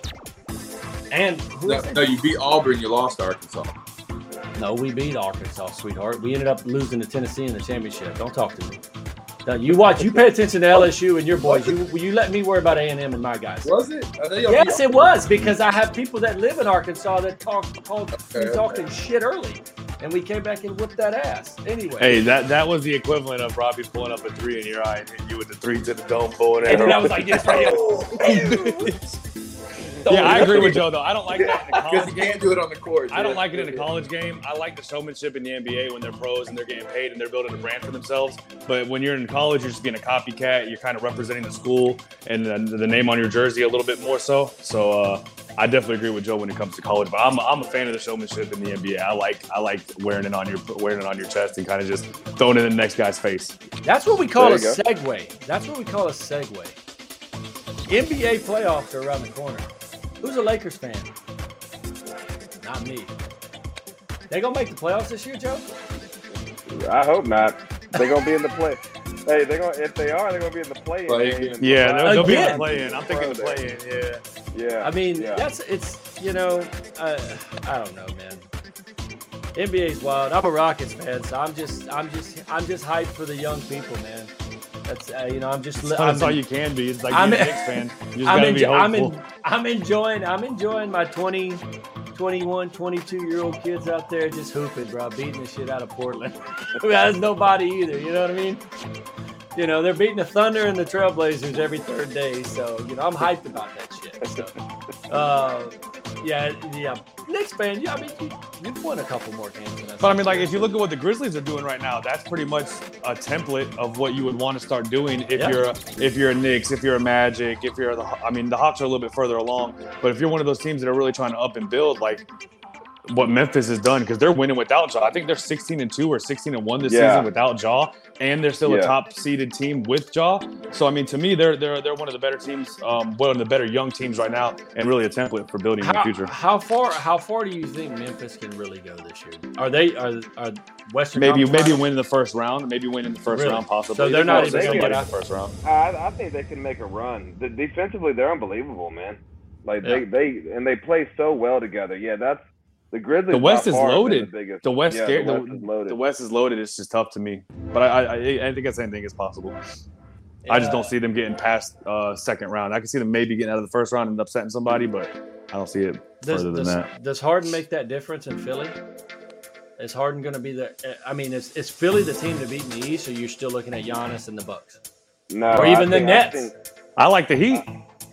and who No, was it? no, you beat Auburn, you lost to Arkansas. No, we beat Arkansas, sweetheart. We ended up losing to Tennessee in the championship. Don't talk to me. Now, you watch. You pay attention to L S U and your boys. You you let me worry about A and M and my guys. Was it? I know y'all Yes, beat it was because I have people that live in Arkansas that talk called Okay, we talking shit early, and we came back and whipped that ass. Anyway, Hey, that that was the equivalent of Robbie pulling up a three in your eye and hitting you with the three to the dome bow and and then I arrow. was like this right here. Yeah, I agree with Joe though. I don't like that in the Because college you can't do it on the court. I don't yeah. like it in a college game. I like the showmanship in the N B A when they're pros and they're getting paid and they're building a brand for themselves. But when you're in college, you're just being a copycat. You're kind of representing the school and the, the name on your jersey a little bit more so. So uh, I definitely agree with Joe when it comes to college. But I'm, I'm a fan of the showmanship in the N B A. I like I like wearing it on your wearing it on your chest and kind of just throwing it in the next guy's face. That's what we call There a you go. segue. That's what we call a segue. N B A playoffs are around the corner. Who's a Lakers fan? Not me. They gonna make the playoffs this year, Joe? I hope not. They're gonna be in the play. Hey, they're gonna if they are, they're gonna be in the play. Play-in. Yeah, they'll, they'll be in the Again. play-in. I'm thinking the Bro, play-in. Yeah. Yeah. I mean, yeah. that's it's you know, uh, I don't know, man. N B A's wild. I'm a Rockets fan, so I'm just I'm just I'm just hyped for the young people, man. That's uh, you know, I'm just. That's I'm, all you can be. It's like I'm, being a Knicks fan. You just I'm, gotta be enjo- I'm, hopeful. in, I'm enjoying. I'm enjoying my twenty, twenty-one, twenty-two year old kids out there just hooping, bro, beating the shit out of Portland. That's nobody either. You know what I mean? You know, they're beating the Thunder and the Trailblazers every third day. So, you know, I'm hyped about that shit. So, uh, yeah, yeah. Knicks fan, yeah, I mean, you, you've won a couple more games than us. But I mean, like, if you look at what the Grizzlies are doing right now, that's pretty much a template of what you would want to start doing if Yeah. you're a, if you're a Knicks, if you're a Magic, if you're the. I mean, the Hawks are a little bit further along, but if you're one of those teams that are really trying to up and build, like what Memphis has done, because they're winning without Ja. I think they're sixteen and two or sixteen and one this Yeah. season without Ja, and they're still Yeah. a top seeded team with Ja. So I mean, to me, they're they're they're one of the better teams, um, one of the better young teams right now, and really a template for building in the How, future. how far? How far do you think Memphis can really go this year? Are they? Are are Western? Maybe Conference maybe Finals? win in the first round, maybe win in the first Really? round, possibly. So they're not They even can gonna get get out the first round. I, I think they can make a run. The, defensively, they're unbelievable, man. Like Yeah. they, they and they play so well together. Yeah, that's the Grizzlies. The West by is far have been loaded. The, biggest, The West, yeah, scared, the the, West is loaded. the West is loaded. It's just tough to me, but I I, I, I think that's anything is possible. I just don't see them getting past uh, second round. I can see them maybe getting out of the first round and upsetting somebody, but I don't see it Does, further than does, that. does Harden make that difference in Philly? Is Harden going to be the? I mean, is, is Philly the team to beat in the East, or you're still looking at Giannis and the Bucks, No, or I even the think- I Nets? think- I like the Heat.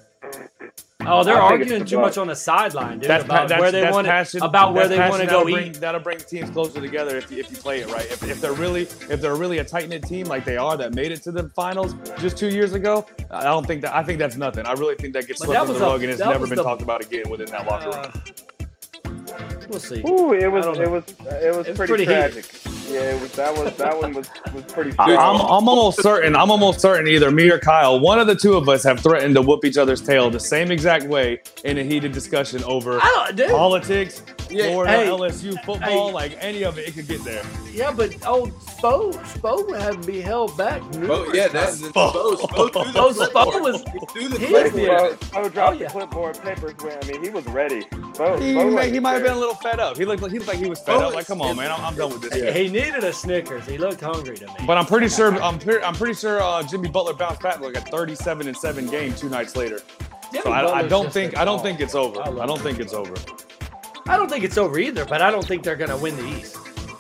Oh, they're I think it's arguing the too much Bucks. on the sideline, dude, That's, about that's, where they that's want passion, about where that's they want to passion. go that'll eat. bring, that'll bring teams closer together if you, if you play it right. If, if they're really if they're really a tight knit team like they are that made it to the finals just two years ago, I don't think that I think that's nothing. I really think that gets But swept that under the was a- rug and it's that never was been the- talked about again within that locker room. Uh, we'll see. Ooh, it was I don't it know. was it was It's pretty, pretty heated. tragic. Yeah, it was that was that one was was pretty. I- serious. I'm, I'm almost certain. I'm almost certain either me or Kyle, one of the two of us, have threatened to whoop each other's tail the same exact way in a heated discussion over I don't, dude. politics, Yeah, Florida, hey, L S U football, hey. like any of it. It could get there. Yeah, but old Spo, Spo would have to be held back. Oh, numerous yeah, that's times. Spo. Spo threw the Oh, Spo clipboard. was- He threw the he clipboard. was- Spo, Spo dropped Oh, yeah. the clipboard papers. When, I mean, he was ready. Spo, He, Spo may, wasn't he might have been a there. little fed up. He looked like he looked like he was fed Oh, up. Like, come on, man, I'm, I'm done with this. Yeah. He needed a Snickers. He looked hungry to me. But I'm pretty sure I'm pre- I'm pretty sure uh, Jimmy Butler bounced back like a thirty-seven and seven game two nights later. Jimmy So I, I Butler's don't just think a I don't dog. think it's over. I love I don't him. think it's over. I don't think it's over either, but I don't think they're going to win the East.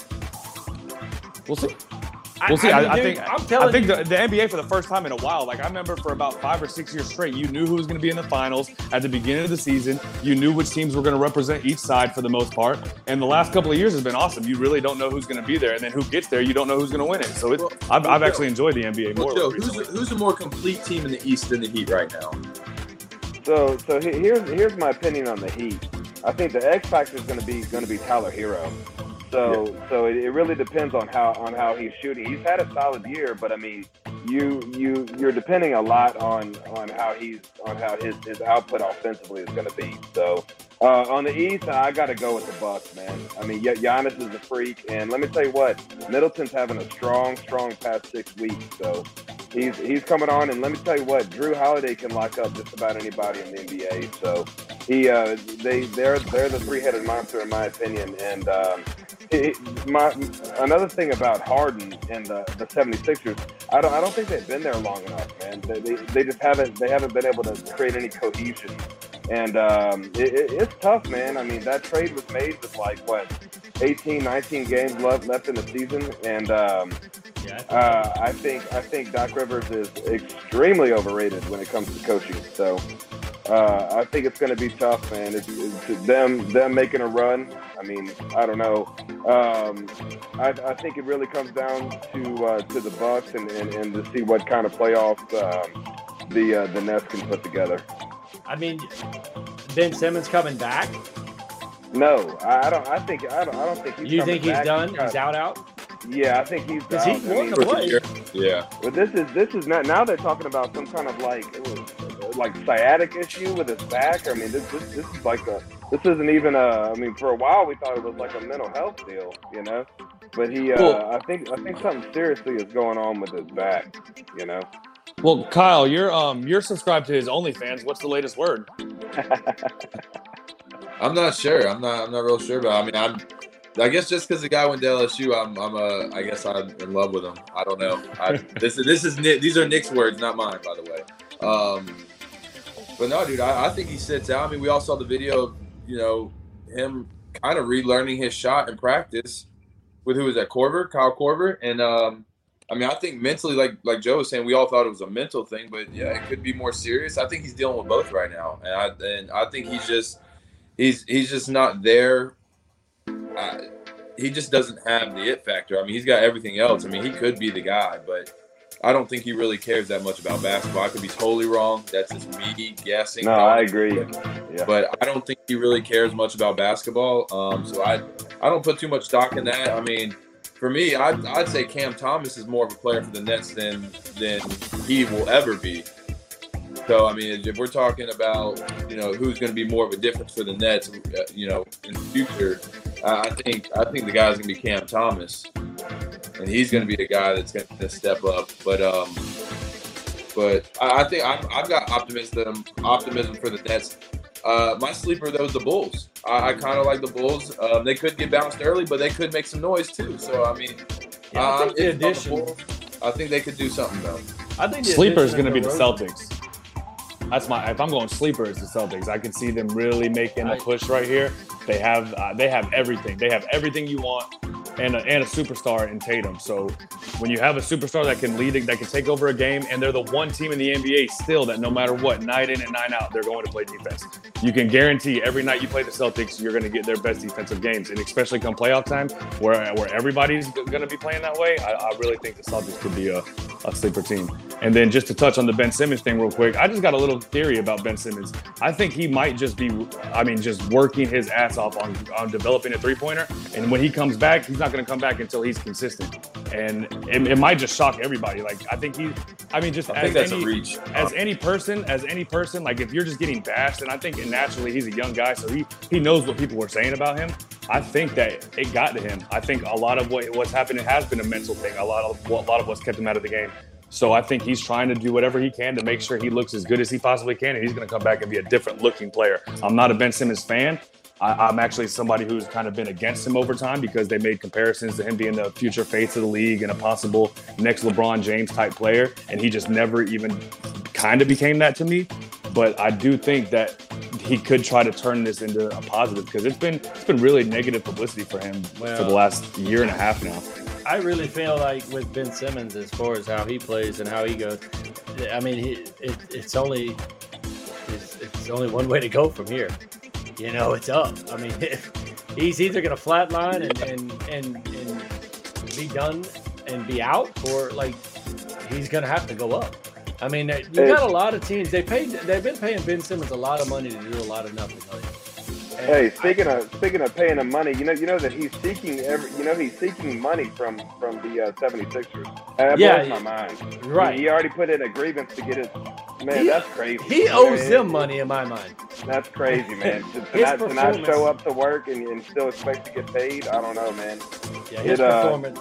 We'll see. I- We'll see. I, mean, I dude, think I'm telling I think you. the, the N B A for the first time in a while. Like I remember for about five or six years straight, you knew who was going to be in the finals at the beginning of the season. You knew which teams were going to represent each side for the most part. And the last couple of years has been awesome. You really don't know who's going to be there, and then who gets there, you don't know who's going to win it. So it, Well, I've, well, I've Joe- actually enjoyed the N B A more. Well, Joe, recently. who's, who's a more complete team in the East than the Heat right now? So, so he- here's here's my opinion on the Heat. I think the X factor is going to be going to be Tyler Hero. So, so it, it really depends on how on how he's shooting. He's had a solid year, but I mean, you you you're depending a lot on on how he's on how his, his output offensively is going to be. So, uh, on the East, I got to go with the Bucks, man. I mean, Gi- Giannis is a freak, and let me tell you what, Middleton's having a strong, strong past six weeks. So. He's he's coming on, and let me tell you what, Drew Holiday can lock up just about anybody in the N B A. So he uh, they they're they're the three-headed monster in my opinion. And um, it, my another thing about Harden and the, the 76ers, I don't I don't think they've been there long enough, man. They, they they just haven't they haven't been able to create any cohesion. And um, it, it, it's tough, man. I mean, that trade was made with like what eighteen, nineteen games left left in the season, and um, Yeah, uh, I think I think Doc Rivers is extremely overrated when it comes to coaching. So uh, I think it's going to be tough, man. It's, it's them them making a run. I mean, I don't know. Um, I, I think it really comes down to uh, to the Bucks and, and, and to see what kind of playoffs um, the uh, the Nets can put together. I mean, Ben Simmons coming back. No, I, I don't. I think I don't. I don't think he's. You coming think he's back. done? got- He's out out? Yeah, I think he's. Because out. he's I wanting mean, to play. Yeah. But this is this is not now they're talking about some kind of like like sciatic issue with his back. I mean, this this, this is like a this isn't even a. I mean, for a while we thought it was like a mental health deal, you know. But he, uh, Well- I think I think something seriously is going on with his back, you know. Well, Kyle, you're um you're subscribed to his OnlyFans. What's the latest word? I'm not sure. I'm not. I'm not real sure, but I mean, I'm. I guess just because the guy went to L S U, I'm. I'm a. I guess I'm in love with him. I don't know. I, this is. This is. These are Nick's words, not mine, by the way. Um, but no, dude. I, I think he sits out. I mean, we all saw the video of you know him kind of relearning his shot in practice with who was that? Korver, Kyle Korver, and um, I mean, I think mentally, like like Joe was saying, we all thought it was a mental thing, but yeah, it could be more serious. I think he's dealing with both right now, and I and I think he's just. He's he's just not there. Uh, he just doesn't have the it factor. I mean, he's got everything else. I mean, he could be the guy, but I don't think he really cares that much about basketball. I could be totally wrong. That's just me guessing. No, I agree. Yeah. But I don't think he really cares much about basketball. Um, so I I don't put too much stock in that. I mean, for me, I'd, I'd say Cam Thomas is more of a player for the Nets than than he will ever be. So, I mean, if we're talking about, you know, who's going to be more of a difference for the Nets, uh, you know, in the future, uh, I think I think the guy's going to be Cam Thomas. And he's going to be the guy that's going to step up. But um, but I, I think I'm, I've got optimism optimism for the Nets. Uh, my sleeper, though, is the Bulls. I, I kind of like the Bulls. Um, they could get bounced early, but they could make some noise, too. So, I mean, yeah, I, think uh, the addition, the I think they could do something, though. I think the sleeper is going to be the Celtics. That's my. If I'm going sleeper, it's the Celtics. I can see them really making a push right here. They have. Uh, they have everything. They have everything you want, and a, and a superstar in Tatum. So when you have a superstar that can lead, that can take over a game, and they're the one team in the N B A still that no matter what, night in and night out, they're going to play defense. You can guarantee every night you play the Celtics, you're going to get their best defensive games, and especially come playoff time, where where everybody's going to be playing that way. I, I really think the Celtics could be a, a sleeper team. And then just to touch on the Ben Simmons thing real quick, I just got a little theory about Ben Simmons. I think he might just be, I mean, just working his ass off on, on developing a three-pointer. And when he comes back, he's not going to come back until he's consistent. And it, it might just shock everybody. Like, I think he, I mean, just I as think that's any, a reach. as any person, as any person, like if you're just getting bashed, and I think naturally he's a young guy, so he, he knows what people were saying about him. I think that it got to him. I think a lot of what, what's happening has been a mental thing. A lot of, a lot of what's kept him out of the game. So I think he's trying to do whatever he can to make sure he looks as good as he possibly can, and he's going to come back and be a different-looking player. I'm not a Ben Simmons fan. I, I'm actually somebody who's kind of been against him over time because they made comparisons to him being the future face of the league and a possible next LeBron James type player, and he just never even kind of became that to me. But I do think that he could try to turn this into a positive because it's been it's been really negative publicity for him well, for the last year and a half now. I really feel like with Ben Simmons, as far as how he plays and how he goes, I mean, he, it, it's only it's, it's only one way to go from here. You know, it's up. I mean, he's either going to flatline and, and and and be done and be out, or like he's going to have to go up. I mean, you got a lot of teams. They paid. They've been paying Ben Simmons a lot of money to do a lot of nothing. And hey, speaking I, of speaking of paying him money, you know, you know that he's seeking every, you know, he's seeking money from from the uh, seventy-sixers. That yeah, blows my mind. Right. He, he already put in a grievance to get his. Man, he, that's crazy. He man. owes them money in my mind. That's crazy, man. To, to, not, to not show up to work and, and still expect to get paid, I don't know, man. Yeah, his it, uh, performance.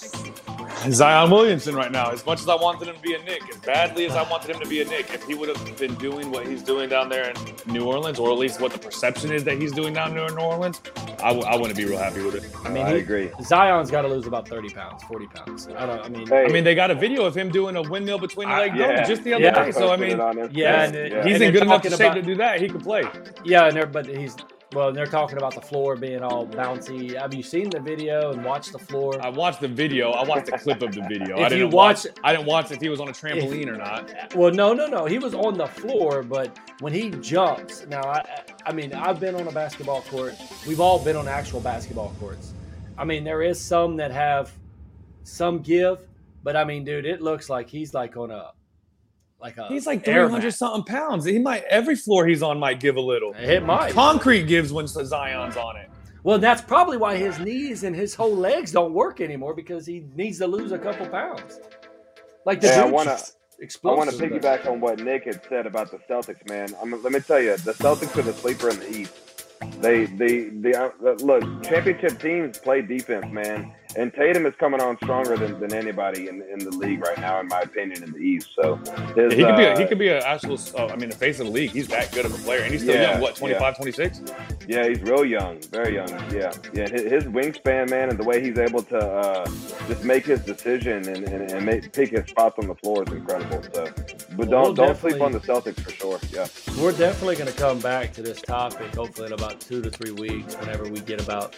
Zion Williamson right now, as much as I wanted him to be a Knick, as badly as I wanted him to be a Knick, if he would have been doing what he's doing down there in New Orleans, or at least what the perception is that he's doing down there in New Orleans, I, w- I wouldn't be real happy with it. I mean, I he, agree. Zion's got to lose about thirty pounds, forty pounds. I don't. I mean, hey, I mean, they got a video of him doing a windmill between the leg uh, yeah, just the other yeah, day. So I mean, yeah, and, yeah. he's and in good enough shape about, to do that. He could play. Yeah, and they're, but he's. Well, they're talking about the floor being all bouncy. Have you seen the video and watched the floor? I watched the video. I watched the clip of the video. If I didn't you watch, watch, I didn't watch if he was on a trampoline if, or not. Well, no, no, no. He was on the floor, but when he jumps, now, I, I mean, I've been on a basketball court. We've all been on actual basketball courts. I mean, there is some that have some give, but I mean, dude, it looks like he's like on a Like a he's like three hundred something pounds. He might every floor he's on might give a little. It might. Concrete gives when Zion's on it. Well, that's probably why his knees and his whole legs don't work anymore, because he needs to lose a couple pounds. Like the yeah, dude I want to. I want to explosive. piggyback on what Nick had said about the Celtics, man. I'm, let me tell you, the Celtics are the sleeper in the East. They, they, they uh, look. Championship teams play defense, man, And Tatum is coming on stronger than, than anybody in, in the league right now, in my opinion, in the East. So his, yeah, he could be a, uh, he could be an actual. Uh, I mean, the face of the league. He's that good of a player, and he's still Yeah, young. What, twenty-five, yeah. twenty-six? Yeah, he's real young, very young. Yeah, yeah. His, his wingspan, man, and the way he's able to uh, just make his decision and, and, and make, pick his spots on the floor is incredible. So, but don't Well, we'll don't sleep definitely- on the Celtics for sure. Yeah. We're definitely going to come back to this topic, hopefully in about two to three weeks, whenever we get about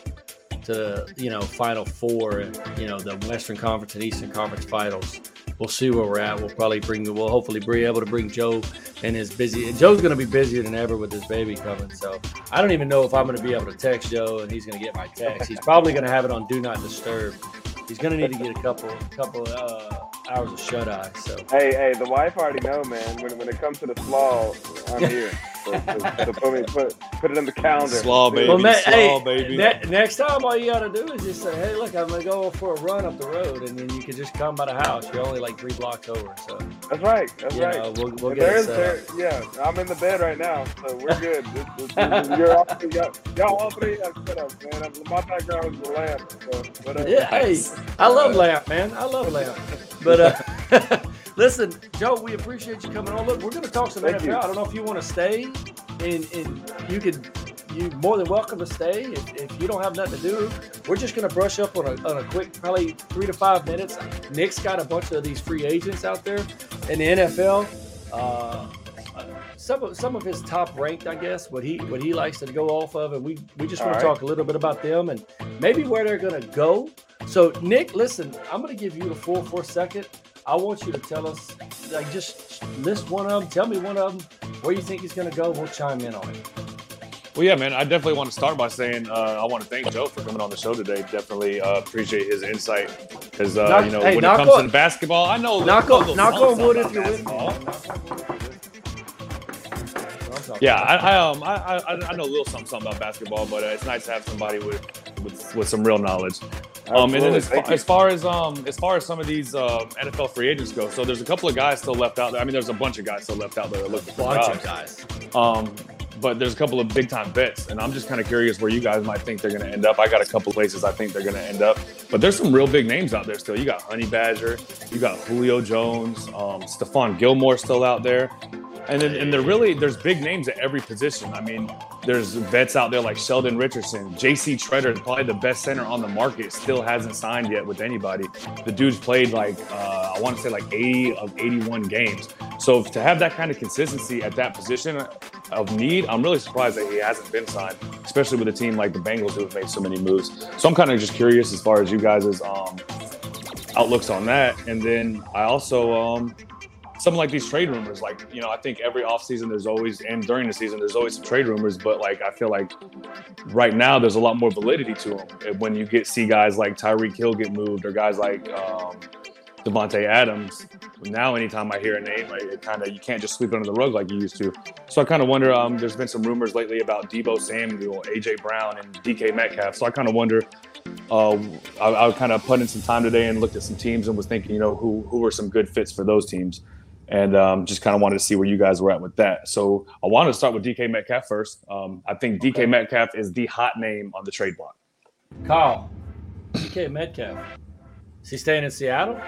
to, you know, Final Four and, you know, the Western Conference and Eastern Conference Finals. We'll see where we're at. We'll probably bring, we'll hopefully be able to bring Joe and his busy, and Joe's going to be busier than ever with his baby coming. So I don't even know if I'm going to be able to text Joe and he's going to get my text. He's probably going to have it on Do Not Disturb. He's going to need to get a couple, couple uh, hours of shut eye. So Hey, hey, the wife already know, man. When when it comes to the slaw, I'm here. So, so, so put me put put it in the calendar. Slaw, baby. Well, ne- Slaw, hey, baby. ne- next time, all you got to do is just say, "Hey, look, I'm gonna go for a run up the road," and then you can just come by the house. You're only like three blocks over, so That's right. That's you right. know, we'll, we'll And get there's it set there, up. yeah. I'm in the bed right now, so we're good. This, this, this, you're all, y'all, y'all all three have set up, man. I'm, my background is the lamp, so whatever. Yeah, hey, I love Lamp, man. I love Lamp. But uh, listen, Joe, we appreciate you coming on. Look, we're going to talk some Thank N F L. you. I don't know if you want to stay, and, and you could. You're more than welcome to stay if, if you don't have nothing to do. We're just going to brush up on a, on a quick, probably three to five minutes. Nick's got a bunch of these free agents out there in the N F L. Uh, some of some of his top ranked, I guess, what he what he likes to go off of, and we we just want All to right. talk a little bit about them and maybe where they're going to go. So, Nick, listen, I'm going to give you the floor for a second. I want you to tell us, like, just list one of them. Tell me one of them, where you think he's going to go. We'll chime in on it. Well, yeah, man, I definitely want to start by saying uh, I want to thank Joe for coming on the show today. Definitely uh, appreciate his insight because, uh, Knock- you know, hey, when it knock comes on- to the basketball, I know. Knock I know on, little knock on something wood about if you're with me. basketball. man. Knock on wood if you're with me. That's what I'm talking Yeah, about. I, I um I, I I know a little something, something about basketball, but uh, it's nice to have somebody with with, with some real knowledge. Um, and then Absolutely. as, Thank far, you. as far as um as far as some of these uh, N F L free agents go, so there's a couple of guys still left out there. I mean, there's a bunch of guys still left out there looking for bunch jobs. of guys. Um, but there's a couple of big time vets, and I'm just kind of curious where you guys might think they're going to end up. I got a couple places I think they're going to end up, but there's some real big names out there still. You got Honey Badger, you got Julio Jones, um, Stephon Gilmore still out there. And then, and they're really, there's big names at every position. I mean, there's vets out there like Sheldon Richardson, J C Treader, probably the best center on the market, still hasn't signed yet with anybody. The dude's played like, uh, I want to say like eighty of eighty-one games. So to have that kind of consistency at that position of need, I'm really surprised that he hasn't been signed, especially with a team like the Bengals who have made so many moves. So I'm kind of just curious as far as you guys' um, outlooks on that. And then I also, um, something like these trade rumors, like, you know, I think every offseason there's always, and during the season, there's always some trade rumors, but like, I feel like right now there's a lot more validity to them. When you get, see guys like Tyreek Hill get moved or guys like um, Devontae Adams, now anytime I hear a name, like, it kind of, you can't just sweep it under the rug like you used to. So I kind of wonder, um, there's been some rumors lately about Deebo Samuel, A J Brown, and D K Metcalf. So I kind of wonder, uh, I, I kind of put in some time today and looked at some teams and was thinking, you know, who, who were some good fits for those teams. And um, just kind of wanted to see where you guys were at with that. So I wanted to start with D K Metcalf first. Um, I think D K Metcalf is the hot name on the trade block. Kyle, D K Metcalf. Is he staying in Seattle?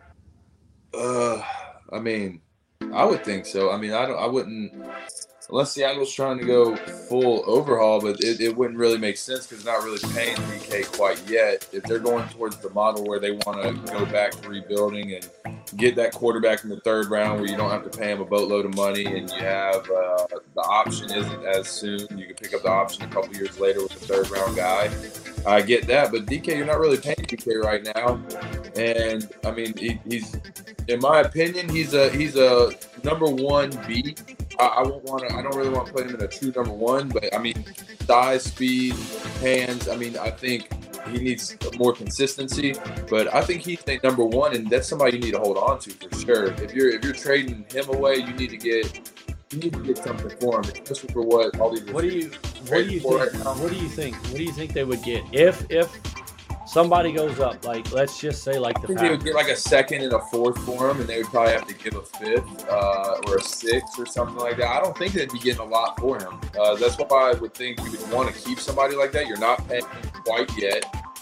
Uh, I mean, I would think so. I mean, I don't. I wouldn't, unless Seattle's trying to go full overhaul, but it, it wouldn't really make sense because they're not really paying D K quite yet. If they're going towards the model where they want to go back to rebuilding and get that quarterback in the third round where you don't have to pay him a boatload of money and you have uh, the option isn't as soon. You can pick up the option a couple years later with the third round guy. I get that, but D K, you're not really paying D K right now. And I mean, he, he's, in my opinion, he's a he's a number one B. I, I won't want to. I don't really want to put him in a true number one, but I mean, size, speed, hands. I mean, I think he needs more consistency. But I think he's a number one, and that's somebody you need to hold on to for sure. If you're if you're trading him away, you need to get you need to get something for him, especially for what all these. What do you what do you for think? right now. What do you think? What do you think they would get if if somebody goes up? Like, let's just say like I the think they would Packers. get like a second and a fourth for him, and they would probably have to give a fifth uh, or a sixth or something like that. I don't think they'd be getting a lot for him. Uh, that's why I would think you would want to keep somebody like that. You're not paying him quite yet.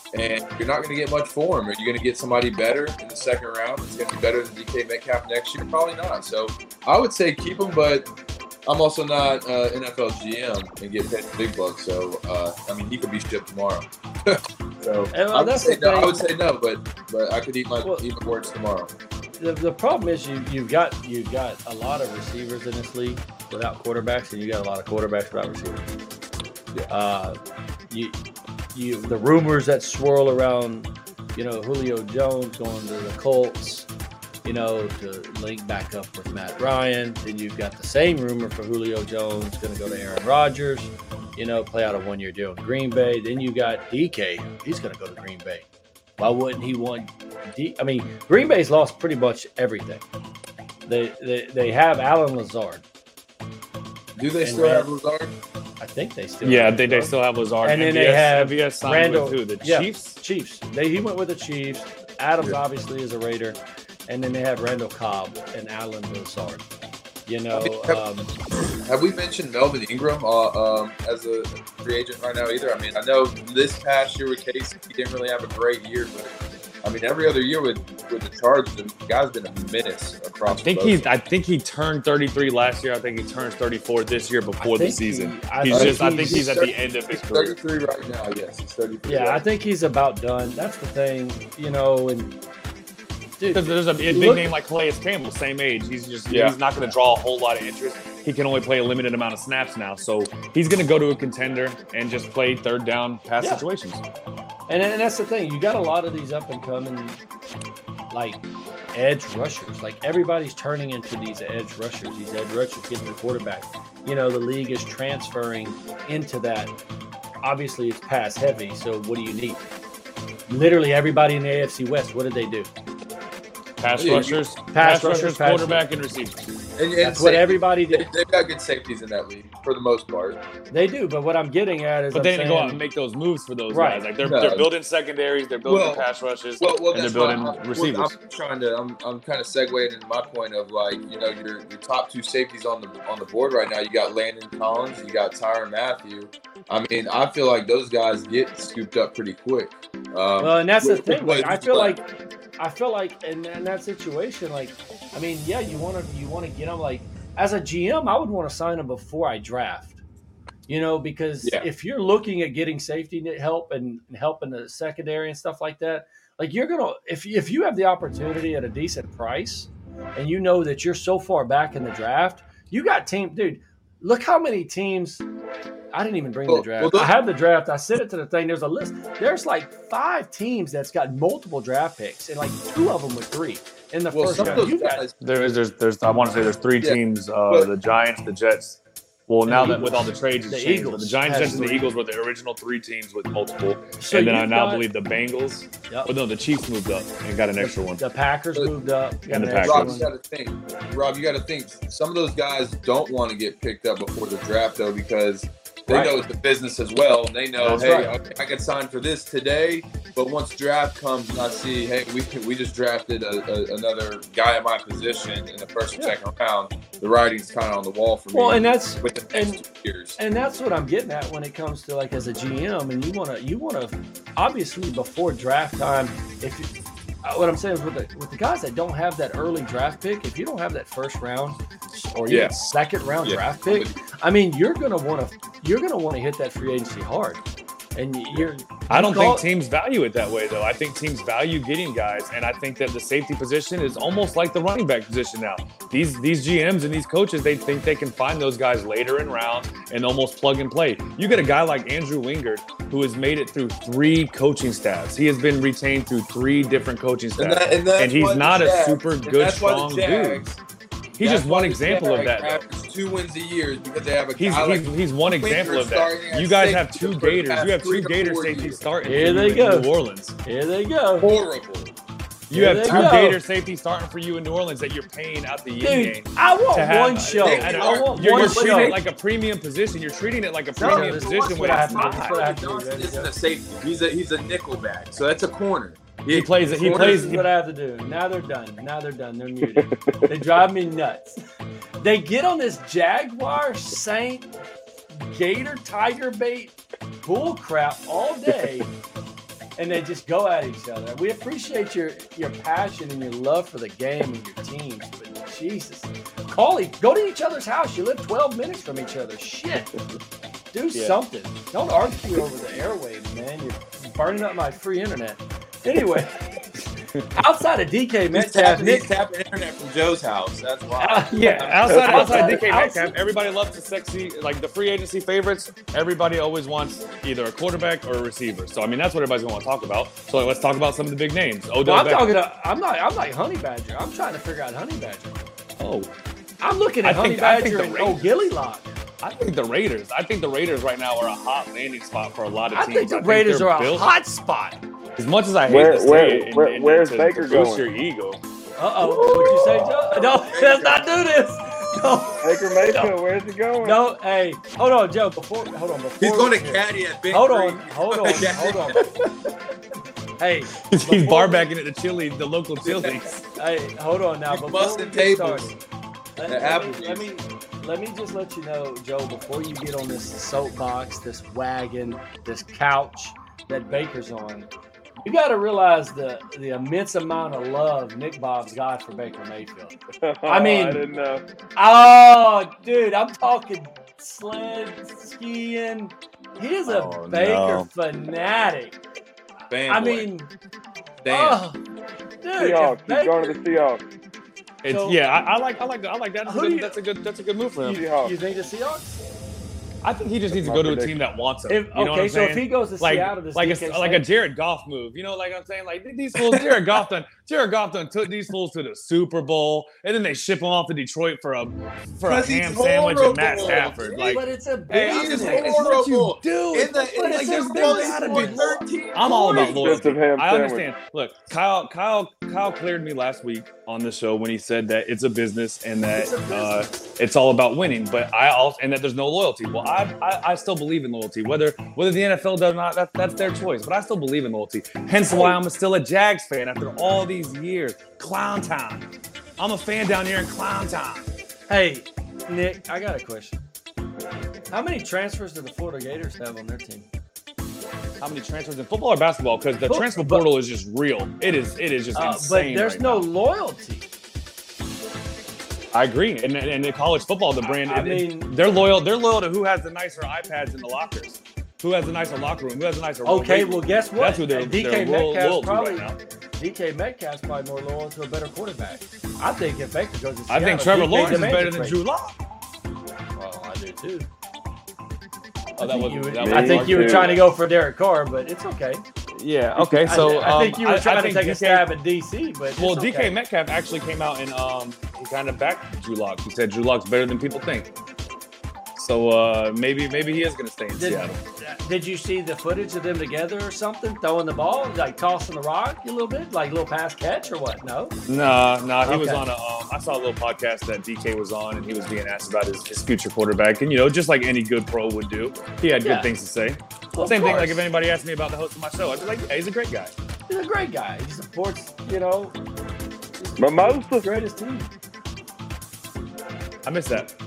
and you're not going to get much for him. Are you going to get somebody better in the second round that's going to be better than D K Metcalf next year? Probably not. So I would say keep him, but I'm also not uh, N F L G M and get paid big bucks. So, uh, I mean, he could be shipped tomorrow. so well, I, would that's say the no, thing. I would say no, but but I could eat my, Well, eat my words tomorrow. The, the problem is you you've got you've got a lot of receivers in this league without quarterbacks, and you got a lot of quarterbacks without receivers. Yeah. Uh, you you the rumors that swirl around, you know, Julio Jones going to the Colts, you know, to link back up with Matt Ryan. Then you've got the same rumor for Julio Jones going to go to Aaron Rodgers, you know, play out a one-year deal in Green Bay. Then you got D K. He's going to go to Green Bay. Why wouldn't he want D? I mean, Green Bay's lost pretty much everything. They they, they have Alan Lazard. Do they And still Rand- have Lazard? I think they still Yeah, have they, they Lazard. still have Lazard. And then M V S, they have M V S signed Randall. with who? The yeah, Chiefs? Chiefs. They, he went with the Chiefs. Adams Yeah. obviously is a Raider. And then they have Randall Cobb and Alan Lazard. You know, um, Have we mentioned Melvin Ingram uh, um, as a free agent right now either? I mean, I know this past year with Casey, he didn't really have a great year, but I mean, every other year with, with the Chargers, the guy's been a menace across. I think both. he's. I think he turned thirty-three last year. I think he turns thirty-four this year before I the think season. he- I he's think just. I think he's- he's at the end of his He's career. thirty-three right now. Yes, he's thirty-three. yeah, I right think he's about done. That's the thing, you know, and dude, Because there's a, a big look- name like Calais Campbell, same age. He's just. Yeah. He's not going to draw a whole lot of interest. He can only play a limited amount of snaps now, so he's going to go to a contender and just play third down pass Yeah. situations. And, and that's the thing. You got a lot of these up and coming, like edge rushers. Like everybody's turning into these edge rushers. These edge rushers get the quarterback. You know, the league is transferring into that. Obviously, it's pass heavy. So what do you need? Literally everybody in the A F C West. What did they do? Pass Yeah, you- rushers, Pass pass, rushers, rushers, pass quarterback, and receivers. And, and That's what safety. everybody They, did. they've got good safeties in that league for the most part. They do. But what I'm getting at is, But I'm they didn't go saying- out and make those moves for those Right. guys. Like they're No. they're building secondaries, they're building Well- pass rushes, Well, well, and they're that's building why I'm, receivers. I'm trying to. I'm, I'm kind of segueing into my point of like, you know, your your top two safeties on the on the board right now. You got Landon Collins, you got Tyrann Mathieu. I mean, I feel like those guys get scooped up pretty quick. Um, Well, and that's the with- thing. with- Like, I feel like, I feel like, in, in that situation, like, I mean, yeah, you want to, you want to get them. Like, as a G M, I would want to sign them before I draft. You know, because Yeah. if you're looking at getting safety net help and helping the secondary and stuff like that, like you're gonna, if if you have the opportunity at a decent price, and you know that you're so far back in the draft, you got team, dude. Look how many teams. I didn't even bring Well, the draft. well, those- I have the draft. I sent it to the thing. There's a list. There's like five teams that's got multiple draft picks, and like two of them with three in the well, first some of round. those You got guys. There is, there's, there's. I want to say there's three Yeah. teams: uh, But- the Giants, the Jets. Well, And now the that with all the trades, it's The changed. Eagles But the Giants, has Jets, and the three. Eagles were the original three teams with multiple. so and then I you've now got- believe the Bengals. Yep. Oh no, the Chiefs moved up and got an extra one. the Packers But- moved up, And the an extra Rob, Packers. you one. got to think. Rob, you got to think. Some of those guys don't want to get picked up before the draft, though, because they Right. know it's a business as well. And they know, That's hey, right. okay, I could sign for this today, but once draft comes and I see, hey, we can, we just drafted a, a, another guy at my position in the first or Yeah. second round, the writing's kind of on the wall for Well, me. and that's with the and- next two years. And that's what I'm getting at when it comes to like as a G M, and you want to, you want to, obviously before draft time. If you, uh, what I'm saying is with the with the guys that don't have that early draft pick, if you don't have that first round or even Yeah. second round Yeah. draft pick, I mean, you're gonna want to, you're gonna want to hit that free agency hard, and you're. I don't call- think teams value it that way, though. I think teams value getting guys, and I think that the safety position is almost like the running back position now. These these G Ms and these coaches, they think they can find those guys later in rounds and almost plug and play. You get a guy like Andrew Wingard, who has made it through three coaching staffs. He has been retained through three different coaching staffs, And, that, and, that's and he's why the not a Jags- super and good, that's why the strong dude. Jags- He's that's just why one the example of Jags that, though. average two wins a year is because they have a He's, guy he's, like he's one Winker example of that. starting at You guys safety have two for the Gators. past You have three two to Gator four safeties years. starting Here for they you go. in New Orleans. Here they go, horrible. You Here have they two go. Gator safeties starting for you in New Orleans that you're paying out the yin dude. game. I want to have- one show. They- I they want You're, one you're show. treating it like a premium position. You're treating it like a No, premium this is position what when I it's have to do. not. That's what I have to do. Johnson There you isn't go. a safety. He's a he's a nickelback, so that's a corner. He plays. He corners- plays. This is what I have to do. Now they're done. Now they're done. They're muted. They drive me nuts. They get on this Jaguar, Saint, Gator, Tiger bait, bull crap all day, and they just go at each other. We appreciate your your passion and your love for the game and your teams, but Jesus, call each, go to each other's house. You live twelve minutes from each other. Shit, do yeah. something. Don't argue over the airwaves, man. You're burning up my free internet. Anyway. Outside of D K Metcalf, Nick tapping internet from Joe's house. That's why. Uh, yeah, outside outside of D K Metcalf, everybody loves the sexy, like the free agency favorites. Everybody always wants either a quarterback or a receiver. So I mean, that's what everybody's going to want to talk about. So like, let's talk about some of the big names. Odell well, I'm Beckham. talking. To, I'm not. I'm like Honey Badger. I'm trying to figure out Honey Badger. Oh, I'm looking at I Honey think, I Badger think and oh Gilly Lock. I think the Raiders. I think the Raiders right now are a hot landing spot for a lot of I teams. think the I Raiders think are a built. hot spot. As much as I hate where, to say where, it, and, where, and, where's and to, Baker to boost going? your ego. Uh oh, what'd you say, Joe? No, let's not do this. No. Baker Mayfield, where's he going? No, hey, hold on, Joe. Before, hold on. Before He's going to caddy at Big Hold Creek. on, hold on, hold on. Hey, he's bar backing at the Chili, the local Chili's. Hey, hold on now. He's Before busting we get tables. started, let, The let, me, Applebee's. let me let me just let you know, Joe. Before you get on this soapbox, this wagon, this couch that Baker's on, you got to realize the the immense amount of love Nick Bob's got for Baker Mayfield. I mean, I didn't know. Oh, dude, I'm talking sled skiing. He is a Oh, Baker no. fanatic. Fanboy. I mean, Damn. oh, dude, Seahawks. if He's going to Baker, the Seahawks. It's, So- yeah, I, I like, I like, I like that. That's a, Who do good, you- that's a good, that's a good move for him. you, Seahawks. you think the Seahawks? I think he just needs to my go to a prediction. team that wants him. If, you know okay, what I'm so saying? if he goes to like, Seattle, does like D a K like a stay? Jared Goff move. You know, like I'm saying, like these fools, Jared Goff done, Jared Goff done took these fools to the Super Bowl, and then they ship him off to Detroit for a for a 'Cause he's ham sandwich and Matt horrible. Stafford. Like, but it's a hey, business. I'm just He's saying, it's what you horrible. do. In the, in like, the there's, Super Bowl, there's they gotta scored be. thirteen I'm all about Expensive loyalty. ham I sandwich. understand. Look, Kyle, Kyle, Kyle cleared me last week on the show when he said that it's a business and that It's a uh, business. it's all about winning. But I also and that there's no loyalty. Well, I, I I still believe in loyalty. Whether whether the N F L does or not, that, that's their choice. But I still believe in loyalty. Hence why I'm still a Jags fan after all these years. Clown Town. I'm a fan down here in Clown Town. Hey, Nick, I got a question. How many transfers do the Florida Gators have on their team? How many transfers in football or basketball? Because the Foot- transfer but- portal is just real. It is. It is just Uh, but insane. there's right no now. loyalty. I agree. And, and in college football, the brand, I it- it- mean- they're loyal. They're loyal to who has the nicer iPads in the lockers, who has the nicer locker room, who has the nicer. Okay, weight well, room. guess what? That's who they're, D K they're loyal, Metcalf's loyal to probably right now. D K Metcalf's probably more loyal to a better quarterback. I think if Baker goes to Seattle, I think Trevor D K Lawrence is demands better a than trade. Drew Lock. Well, I do too. Oh, I that think was. you, were- that was I think Mark you were too. trying to go for Derek Carr, but it's okay. Yeah. Okay. So I, I think um, you were I- trying I to think take D K a stab at D C, but Well, it's D K okay. Metcalf actually came out and um, he kind of backed Drew Lock. He said Drew Lock's better than people think. So uh, maybe maybe he is going to stay in Did, Seattle. did you see the footage of them together or something, throwing the ball, like tossing the rock a little bit, like a little pass catch or what? No. Nah, nah. He was Okay. on a. Um, I saw a little podcast that D K was on, and he was being asked about his, his future quarterback, and you know, just like any good pro would do, he had Yeah. good things to say. Well, of Same thing. Like course. if anybody asked me about the host of my show, I'd be like, yeah, he's a great guy. He's a great guy. He supports, you know, Mimosa. the greatest team. I missed that.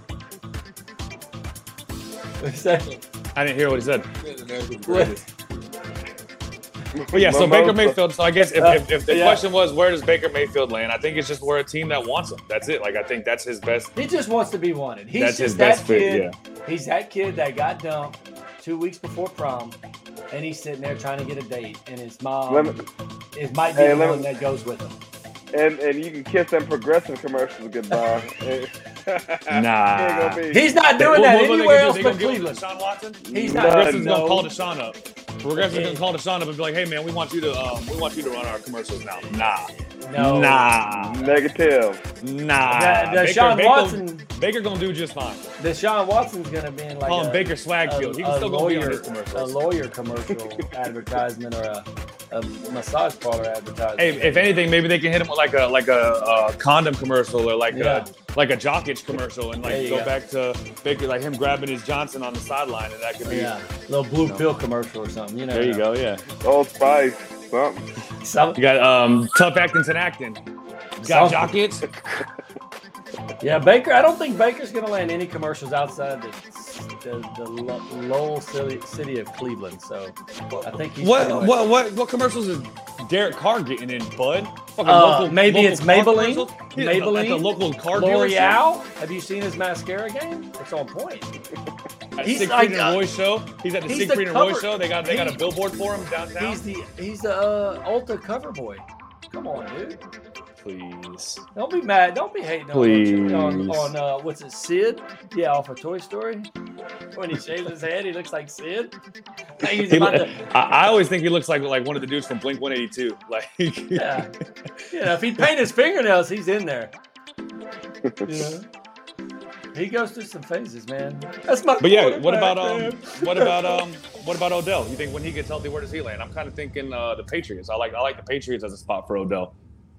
Exactly. I didn't hear what he said. America's What? greatest. But yeah, so Mimosa. Baker Mayfield. So I guess if, Uh, if, if the yeah. question was where does Baker Mayfield land, I think it's just where a team that wants him. That's it. Like I think that's his best. He just wants to be wanted. He's That's just his that best fit, kid. yeah. He's that kid that got dumped two weeks before prom, and he's sitting there trying to get a date, and his mom Let me- is might be Hey, the let one me- that goes with him. And and you can kiss them progressive commercials goodbye. Nah. Ain't gonna be- He's not doing What- that what- what they anywhere gonna else do? They but gonna give him to Cleveland. Deshaun Watson. He's None, not. Progressive's no. gonna call Deshaun up. Progressive's Okay. gonna call Deshaun up and be like, "Hey man, we want you to um, we want you to run our commercials now." Nah, No. nah, Negative. nah. That- Baker, Deshaun Baker, Watson, Baker gonna do just fine. Deshaun Watson's gonna be in like Call him a, Baker Swagfield. He can a still gonna be on lawyer, his a commercials. lawyer commercial advertisement or a, a massage parlor advertisement. Hey, if anything, maybe they can hit him with like a like a, uh condom commercial or like Yeah. a like a Jokic commercial and There like you go, go. back to Baker, like him grabbing his Johnson on the sideline, and that could be. yeah, little blue No. pill commercial or something. You know. There you go. Yeah. Old Spice. Something. Some, You got um tough Actington acting. Got Some- Jokic. yeah, Baker. I don't think Baker's gonna land any commercials outside the the the Lo- Lowell city, city of Cleveland. So I think he's What pretty much- what what what commercials is Derek Carr getting in, bud? Fucking Uh, maybe local it's car Maybelline? commercials? He's Maybelline? at the local car dealership. L'Oreal. Have you seen his mascara game? It's on point. At He's Siegfried like, and uh, Roy show. He's at the he's Siegfried the and Roy cover- show. They got they got a he- billboard for him downtown. He's the he's the uh, Ulta cover boy. Come on, dude. Please. Don't be mad. Don't be hating on Please. on, on uh, what's it, Sid? Yeah, off of Toy Story. When he shaves his head, he looks like Sid. He's He- about to, I, I always think he looks like like one of the dudes from Blink one eighty-two. Like yeah. You know, if he paint his fingernails, he's in there. You know? He goes through some phases, man. That's my. But yeah, what quarterback, about um, man. what about um, what about Odell? You think when he gets healthy, where does he land? I'm kind of thinking uh, the Patriots. I like I like the Patriots as a spot for Odell.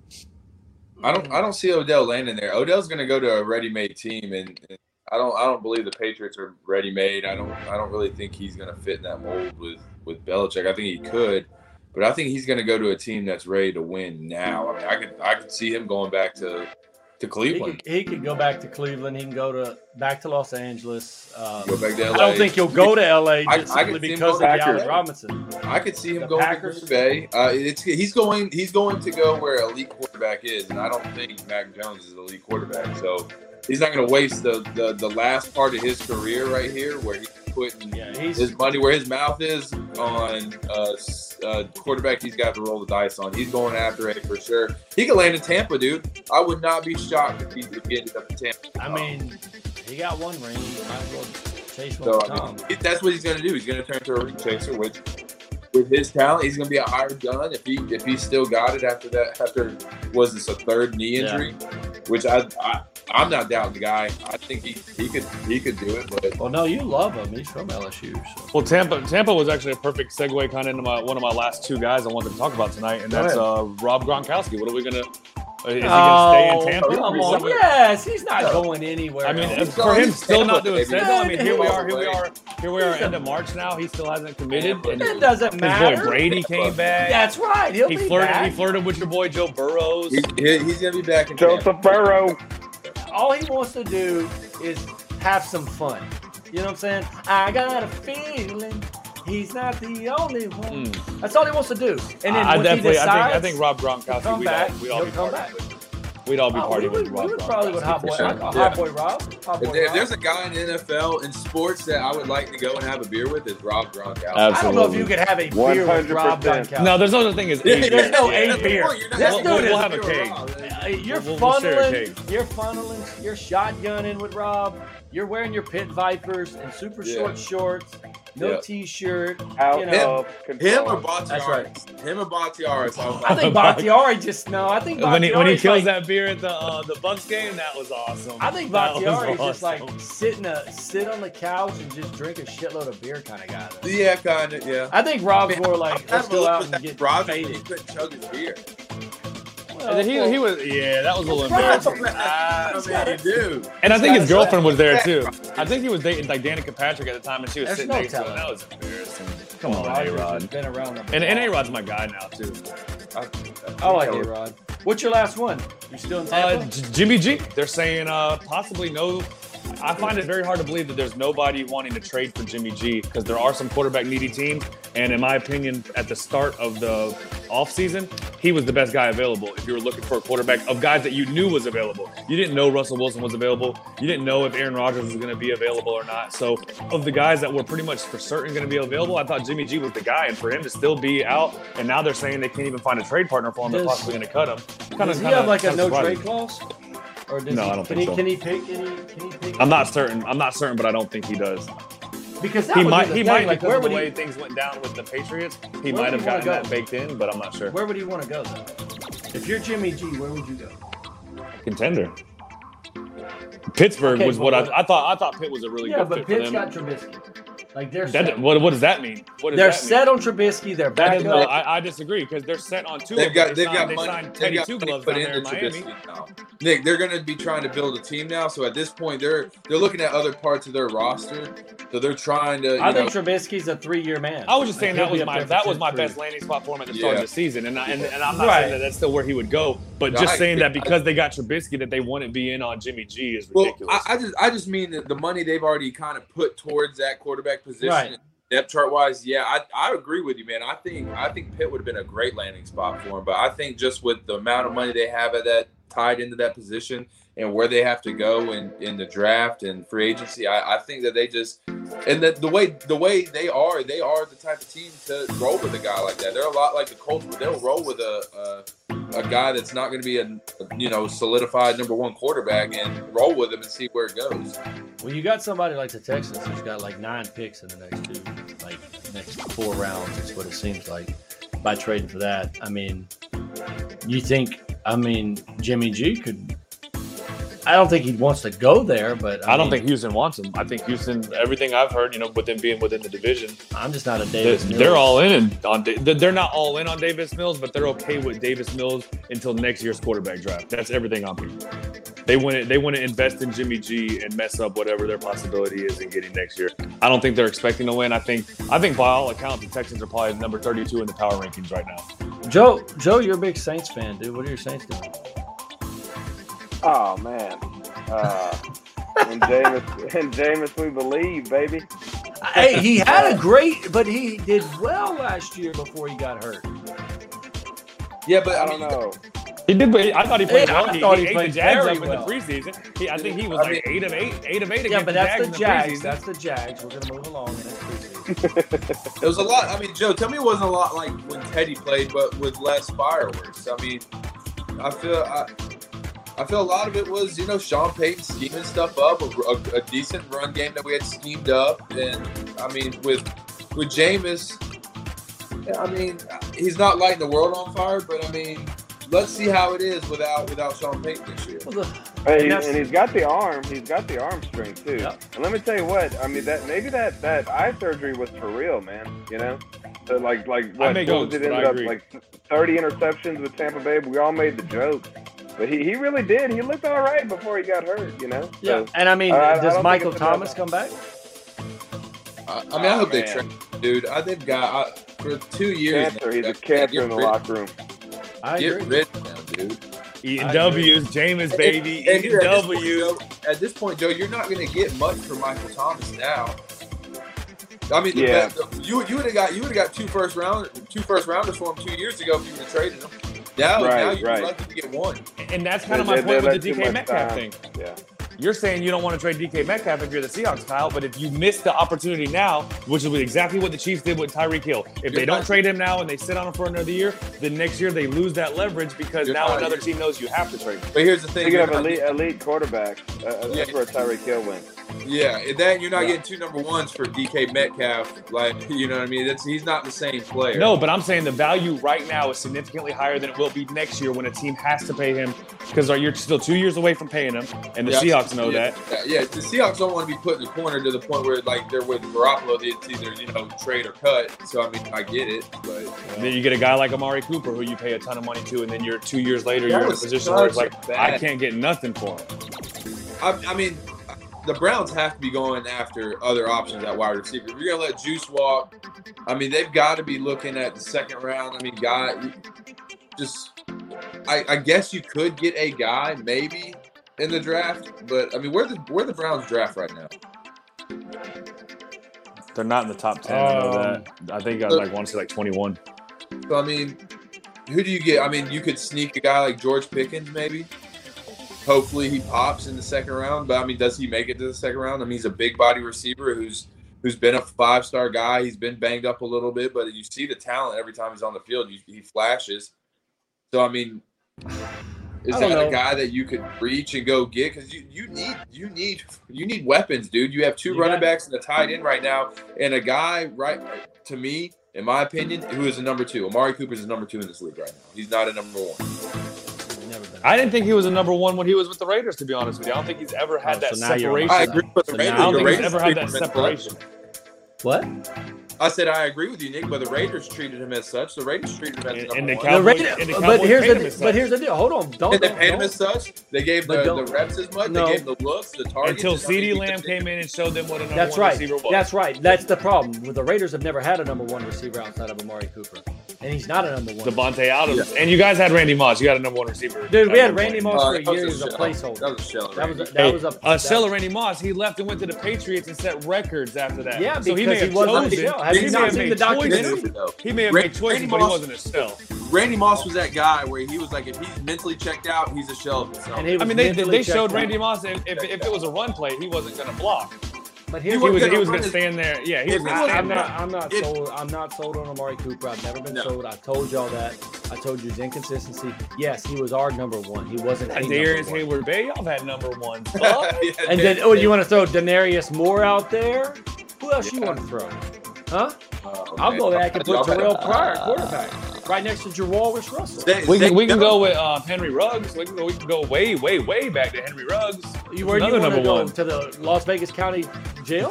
I don't I don't see Odell landing there. Odell's going to go to a ready-made team, and, and I don't I don't believe the Patriots are ready-made. I don't I don't really think he's going to fit in that mold with with Belichick. I think he could, but I think he's going to go to a team that's ready to win now. I mean, I could I could see him going back to to He Cleveland. could, he could go back to Cleveland. He can go to back to Los Angeles. Um, Go back to L A. I don't think he'll go to L A I- just I simply could see him because of going to Allen Packers. Robinson. I could see him The going Packers. to Green Bay. Uh, it's he's going he's going to go where elite quarterback is, and I don't think Mac Jones is an elite quarterback. So he's not going to waste the, the the last part of his career right here, where he's putting Yeah, he's his money where his mouth is on uh, s- uh, quarterback. He's got to roll the dice on. He's going after it for sure. He could land in Tampa, dude. I would not be shocked if he if he ended up in Tampa. I mean, he got one ring. He might as well chase one So with I Tom. mean, if that's what he's going to do. He's going to turn into a ring chaser, which with his talent, he's going to be a hired gun. If he if he still got it after that, after was this a third knee injury, which I, I I'm not doubting the guy. I think he, he could he could do it, but Well, no, you love him. He's from L S U. So. Well, Tampa Tampa was actually a perfect segue kind of into my one of my last two guys I wanted to talk about tonight, and Go that's ahead. uh, Rob Gronkowski. What are we gonna? Uh, is he gonna stay in Tampa? Oh, come Or on. somewhere? Yes, he's not going anywhere. I mean, else. He's for going him to still Tampa, not doing baby. census. I mean, here we are, here we Tampa, are, here we are, end of March now. He still hasn't committed. And it doesn't his matter. boy Brady came back. That's right. He'll He be flirted. back. He flirted with your boy Joe Burrows. he, he- he's going to be back in Tampa. Joseph Burrow. All he wants to do is have some fun. You know what I'm saying? I got a feeling he's not the only one. Mm. That's all he wants to do. And then I, I once he definitely, decides, I think, I think Rob Gronkowski. come We'd back, all, we'd all be he'll come partying back. with. We'd all be oh, partying we with would, Rob we would probably with Gronkowski. Hot for Boy, sure. like a Yeah. Hot Boy Rob. Hot If, Boy there- if Rob. there's a guy in the N F L in sports that I would like to go and have a beer with, is Rob Gronkowski. I don't know if you could have a beer with Rob one hundred percent. Gronkowski. No, there's no such thing as There's a no beer. a That's the beer. point. You're not- This We'll, dude we'll, is we'll have a Rob. cake. Uh, You're We'll- we'll share a funneling, cake. you're funneling, you're shotgunning with Rob. You're wearing your pit vipers and super Yeah. short shorts, no Yeah. t-shirt. Out You know, of Him control. or Bakhtiari? That's right. Him or Bakhtiari? I think Bakhtiari just no. I think When he when he Bakhtiari's kills like, that beer at the uh, the Bucks game, that was awesome. I think That was Bakhtiari is just like awesome. sitting a sit on the couch and just drink a shitload of beer kind of guy. though. Yeah, kind of. Yeah. I think Rob's more like I let's go out and get Roger. He faded. couldn't chug his beer. And then he, he was yeah, that was a little Right. embarrassing. I mean, dude. And I think his That's girlfriend was there Yeah. too. I think he was dating like Danica Patrick at the time, and she was There's sitting no next to him. telling. That was embarrassing. Come on, A Rodgers has Rod. been around. the And and block. A Rod's my guy now too. I, I like A Rod. What's your last one? You still in Uh, Tampa? J- Jimmy G. They're saying uh, possibly no. I find it very hard to believe that there's nobody wanting to trade for Jimmy G because there are some quarterback needy teams. And in my opinion, at the start of the offseason, he was the best guy available. If you were looking for a quarterback of guys that you knew was available, you didn't know Russell Wilson was available. You didn't know if Aaron Rodgers was going to be available or not. So of the guys that were pretty much for certain going to be available, I thought Jimmy G was the guy. And for him to still be out, and now they're saying they can't even find a trade partner for him. They're Does- possibly going to cut him. Kind Does he have like a no trade clause? Or does No, he, I don't can think he, so. Can he pick? Can he, can he pick? I'm not certain. I'm not certain, but I don't think he does. Because that He would might. be the He thing, might like, because where of the would way he, things went down with the Patriots. He Where might would have he wanna gotten go? that baked in, but I'm not sure. Where would he want to go though? If you're Jimmy G, where would you go? Contender. Pittsburgh Okay, was but what what- I, I thought. I thought Pitt was a really Yeah, good but fit Pitt's for them. got Trubisky. Like they're That, set. what, what does that mean? What does They're that set mean? on Trubisky. They're That back is, no, I, I disagree because they're set on two. They've of got them. they've They got signed, they money. signed They've Teddy got Two money Gloves put down there in into Miami. Trubisky now. Nick, they're going to be trying to build a team now. So at this point, they're they're looking at other parts of their roster. So they're trying to. You I know, think Trubisky's a three-year man. I was just saying Like, that he'll was be up my there for that two, was my three. best landing spot for him at the start Yeah. of the season, and I, and, and I'm not Right. saying that that's still where he would go, but No, just I saying agree. that because they got Trubisky that they wouldn't be in on Jimmy G is well, ridiculous. I, I just I just mean that the money they've already kind of put towards that quarterback position. Right. Depth chart wise, yeah, I, I agree with you, man. I think I think Pitt would have been a great landing spot for him, but I think just with the amount of money they have at that tied into that position and where they have to go in, in the draft and free agency, I, I think that they just and the, the way the way they are, they are the type of team to roll with a guy like that. They're a lot like the Colts, but they'll roll with a a, a guy that's not going to be a you know solidified number one quarterback and roll with him and see where it goes. Well, you got somebody like the Texans who's got like nine picks in the next two, like next four rounds. Is what it seems like by trading for that. I mean, you think? I mean, Jimmy G could. I don't think he wants to go there, but I, I don't mean, think Houston wants him. I think Houston, everything I've heard, you know, with them being within the division, I'm just not a they're, Davis. Mills. they're all in on. They're not all in on Davis Mills, but they're okay with Davis Mills until next year's quarterback draft. That's everything I'm hearing. They want to they want to invest in Jimmy G and mess up whatever their possibility is in getting next year. I don't think they're expecting to win. I think I think by all accounts, the Texans are probably number thirty-two in the power rankings right now. Joe. Joe, you're a big Saints fan, dude. What are your Saints doing? Oh man. Uh, and Jameis, and Jameis, we believe, baby. Hey, he had a great, but he did well last year before he got hurt. Yeah, but I I don't mean, know. He did, but I thought he played Yeah, I well. He, thought he he ate played the Jags very up well. in the preseason. He, I think he was I like eight of eight, eight of eight against Yeah, but that's the the Jags. Jags. in the preseason. That's the Jags. We're gonna move along. And that's preseason. it was a lot. I mean, Joe, tell me it wasn't a lot like when Teddy played, but with less fireworks. I mean, I feel I, I feel a lot of it was, you know, Sean Payton scheming stuff up, a, a, a decent run game that we had schemed up, and I mean, with with Jameis, I mean, he's not lighting the world on fire, but I mean, let's see how it is without without Sean Payton this year. Well, the, Hey, and and, that's- he's got the arm. He's got the arm strength too. Yep. And let me tell you what. I mean, that maybe that, that eye surgery was for real, man. You know, so like like what make what jokes, it but ended I up agree. like thirty interceptions with Tampa Bay. We all made the joke, but he, he really did. He looked all right before he got hurt. You know. yeah, So, and I mean, I- I don't does think Michael it's a Thomas bad- come back? I, I mean, I Oh, hope they man. trade, dude. I they've got I, for two years. cancer. now, He's a get cancer in the rid- locker room. I Get agree. rid of him, dude. Eating I W's, Jameis, baby, And- and eating here, at this point, W's. Joe- At this point, Joe, you're not going to get much for Michael Thomas now. I mean, the Yeah. best- you you would have got you would have got two first round two first rounders for him two years ago if you would have traded him. Now, Right, now you're right. lucky to get one. And that's kind of They- my they- point they with the let D too K much Metcalf time. thing. Yeah. You're saying you don't want to trade D K Metcalf if you're the Seahawks, Kyle, but if you miss the opportunity now, which is exactly what the Chiefs did with Tyreek Hill, if they You're don't not- trade him now and they sit on him for another year, then next year they lose that leverage because You're now not- another you're- team knows you have to trade him. But here's the thing. Speaking you're of not elite, getting- elite quarterbacks, uh, that's Yeah. where Tyreek Hill went. yeah, and then you're not Yeah. getting two number ones for D K Metcalf. Like, you know what I mean? That's he's not the same player. No, but I'm saying the value right now is significantly higher than it will be next year when a team has to pay him because you're still two years away from paying him, and the Yeah, Seahawks know yeah, that. Yeah, the Seahawks don't want to be put in the corner to the point where like they're with Garoppolo. It's either you know trade or cut. So I mean, I get it, but And then you get a guy like Amari Cooper who you pay a ton of money to, and then you're two years later That you're in a was position where it's such like a bad- I can't get nothing for him. I, I mean, the Browns have to be going after other options at wide receiver. If you're gonna let Juice walk, I mean, they've got to be looking at the second round. I mean, guy, just I, I guess you could get a guy maybe in the draft, but I mean, where the where the Browns draft right now? They're not in the top ten. I know Um, that. I think I like want to say like twenty-one. So I mean, who do you get? I mean, you could sneak a guy like George Pickens maybe. Hopefully he pops in the second round, but I mean, does he make it to the second round? I mean, he's a big body receiver who's who's been a five star guy. He's been banged up a little bit, but you see the talent every time he's on the field. He, he flashes. So I mean, is I that don't know. a guy that you could reach and go get? Because you, you need you need you need weapons, dude. You have two You running got- backs and a tight end right now, and a guy right to me, in my opinion, who is a number two. Amari Cooper is a number two in this league right now. He's not a number one. Never been. I didn't think he was a number one when he was with the Raiders. To be honest with you, I don't think he's ever had Oh, that so now you're on separation. my I side. agree with the So Raiders. now I don't The think he's Raiders ever had that treatment- separation. What? I said I agree with you, Nick, but the Raiders treated him as such. The Raiders treated him as And- number and the one. Cowboys- The Raiders, and the but Cowboys here's paid him the as but such. here's the deal. Hold on, don't. And they don't, paid him don't. as such. They gave But the, don't- the reps as much. No. They gave the looks, the targets. Until I mean, CeeDee he Lamb just- came in and showed them what a number That's one right. receiver was. That's right. That's the problem. With the Raiders have never had a number one receiver outside of Amari Cooper, and he's not a number one. Devontae Adams. And you guys had Randy Moss. You got a number one receiver. Dude, we at had one Randy point. Moss Uh, for that a year was as a shell. placeholder. That was a shell. That was a, Randy. that Hey, was a uh, that- Seller Randy Moss, he left and went to the Patriots and set records after that. Yeah, so he because may he have wasn't a chosen. shell. Have he you may not have seen made the documentary? choices. He may have Randy made choices, but he Moss- wasn't a shell. Randy Moss was that guy where he was like, if he's mentally checked out, he's a shell of himself. And he was I mean, they, mentally they showed checked out. Randy Moss if, if, if it was a run play, he wasn't going to block. But He here's was, wasn't he gonna was going run to his- stand there. Yeah, he If was he going to I'm stand not. there. I'm not If- sold. I'm not sold on Amari Cooper. I've never been No. sold. I told y'all that. I told you his inconsistency. Yes, he was our number one. He wasn't a number Darius one. Hayward Bay, y'all had number one. Fuck. Yeah, And then, oh, you want to throw Denarius Moore out there? Who else you Yeah. want to throw? Huh? Oh, I'll man. go back and put Y'all Terrell better- Pryor, quarterback, right next to Jarwallis Russell. Stay- We stay- can, we can go with um, Henry Ruggs. We can go. We can go way, way, way back to Henry Ruggs. You where do you Another want to number go one. to the Las Vegas County Jail?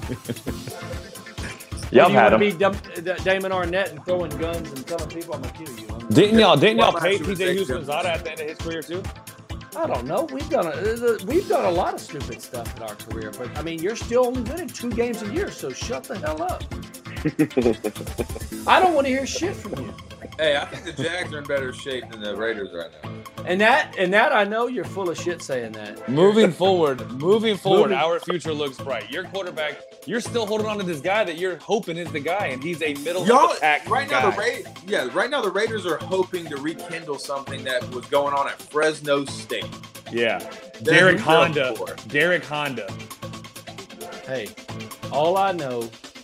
Y'all Or do you had want him. to be Dam- Da- Damon Arnett and throwing guns and telling people I'm gonna kill you? I'm- Didn't y'all? Didn't y'all Well, pay actually, T J they- Houshmandzadeh at the end of his career too? I don't know. We've done a we've done a lot of stupid stuff in our career, but I mean, you're still only winning two games a year, so shut the hell up. I don't want to hear shit from you. Hey, I think the Jags are in better shape than the Raiders right now. And that and that I know you're full of shit saying that. Moving forward, moving forward, Moving- our future looks bright. Your quarterback, you're still holding on to this guy that you're hoping is the guy, and he's a middle Y'all, of attack right guy. now the Ra- yeah, right now the Raiders are hoping to rekindle something that was going on at Fresno State. yeah, That's Derek what we're Honda, for. Derek Honda. Hey, all I know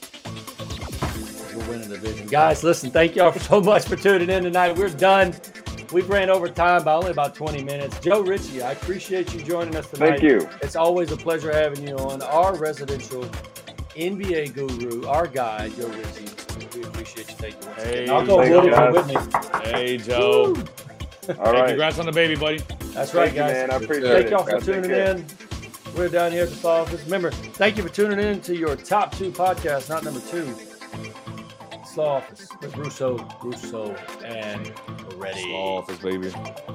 is we're winning the division. Guys, listen, thank y'all so much for tuning in tonight. We're done. We've ran over time by only about twenty minutes. Joe Ritchie, I appreciate you joining us tonight. Thank you. It's always a pleasure having you on. Our residential N B A guru, our guy, Joe Ritchie. We appreciate you taking us. Hey, I'll go a thank little you, bit guys. with me. Hey Joe, All hey, right. congrats on the baby, buddy. That's right, Thank you, guys. man. I appreciate Thank it. y'all for Guys, take tuning care. in. We're down here at the Slaw Office. Remember, thank you for tuning in to your top two podcasts, not number two. Slaw Office with Russo, Russo, and Ready. Office, baby.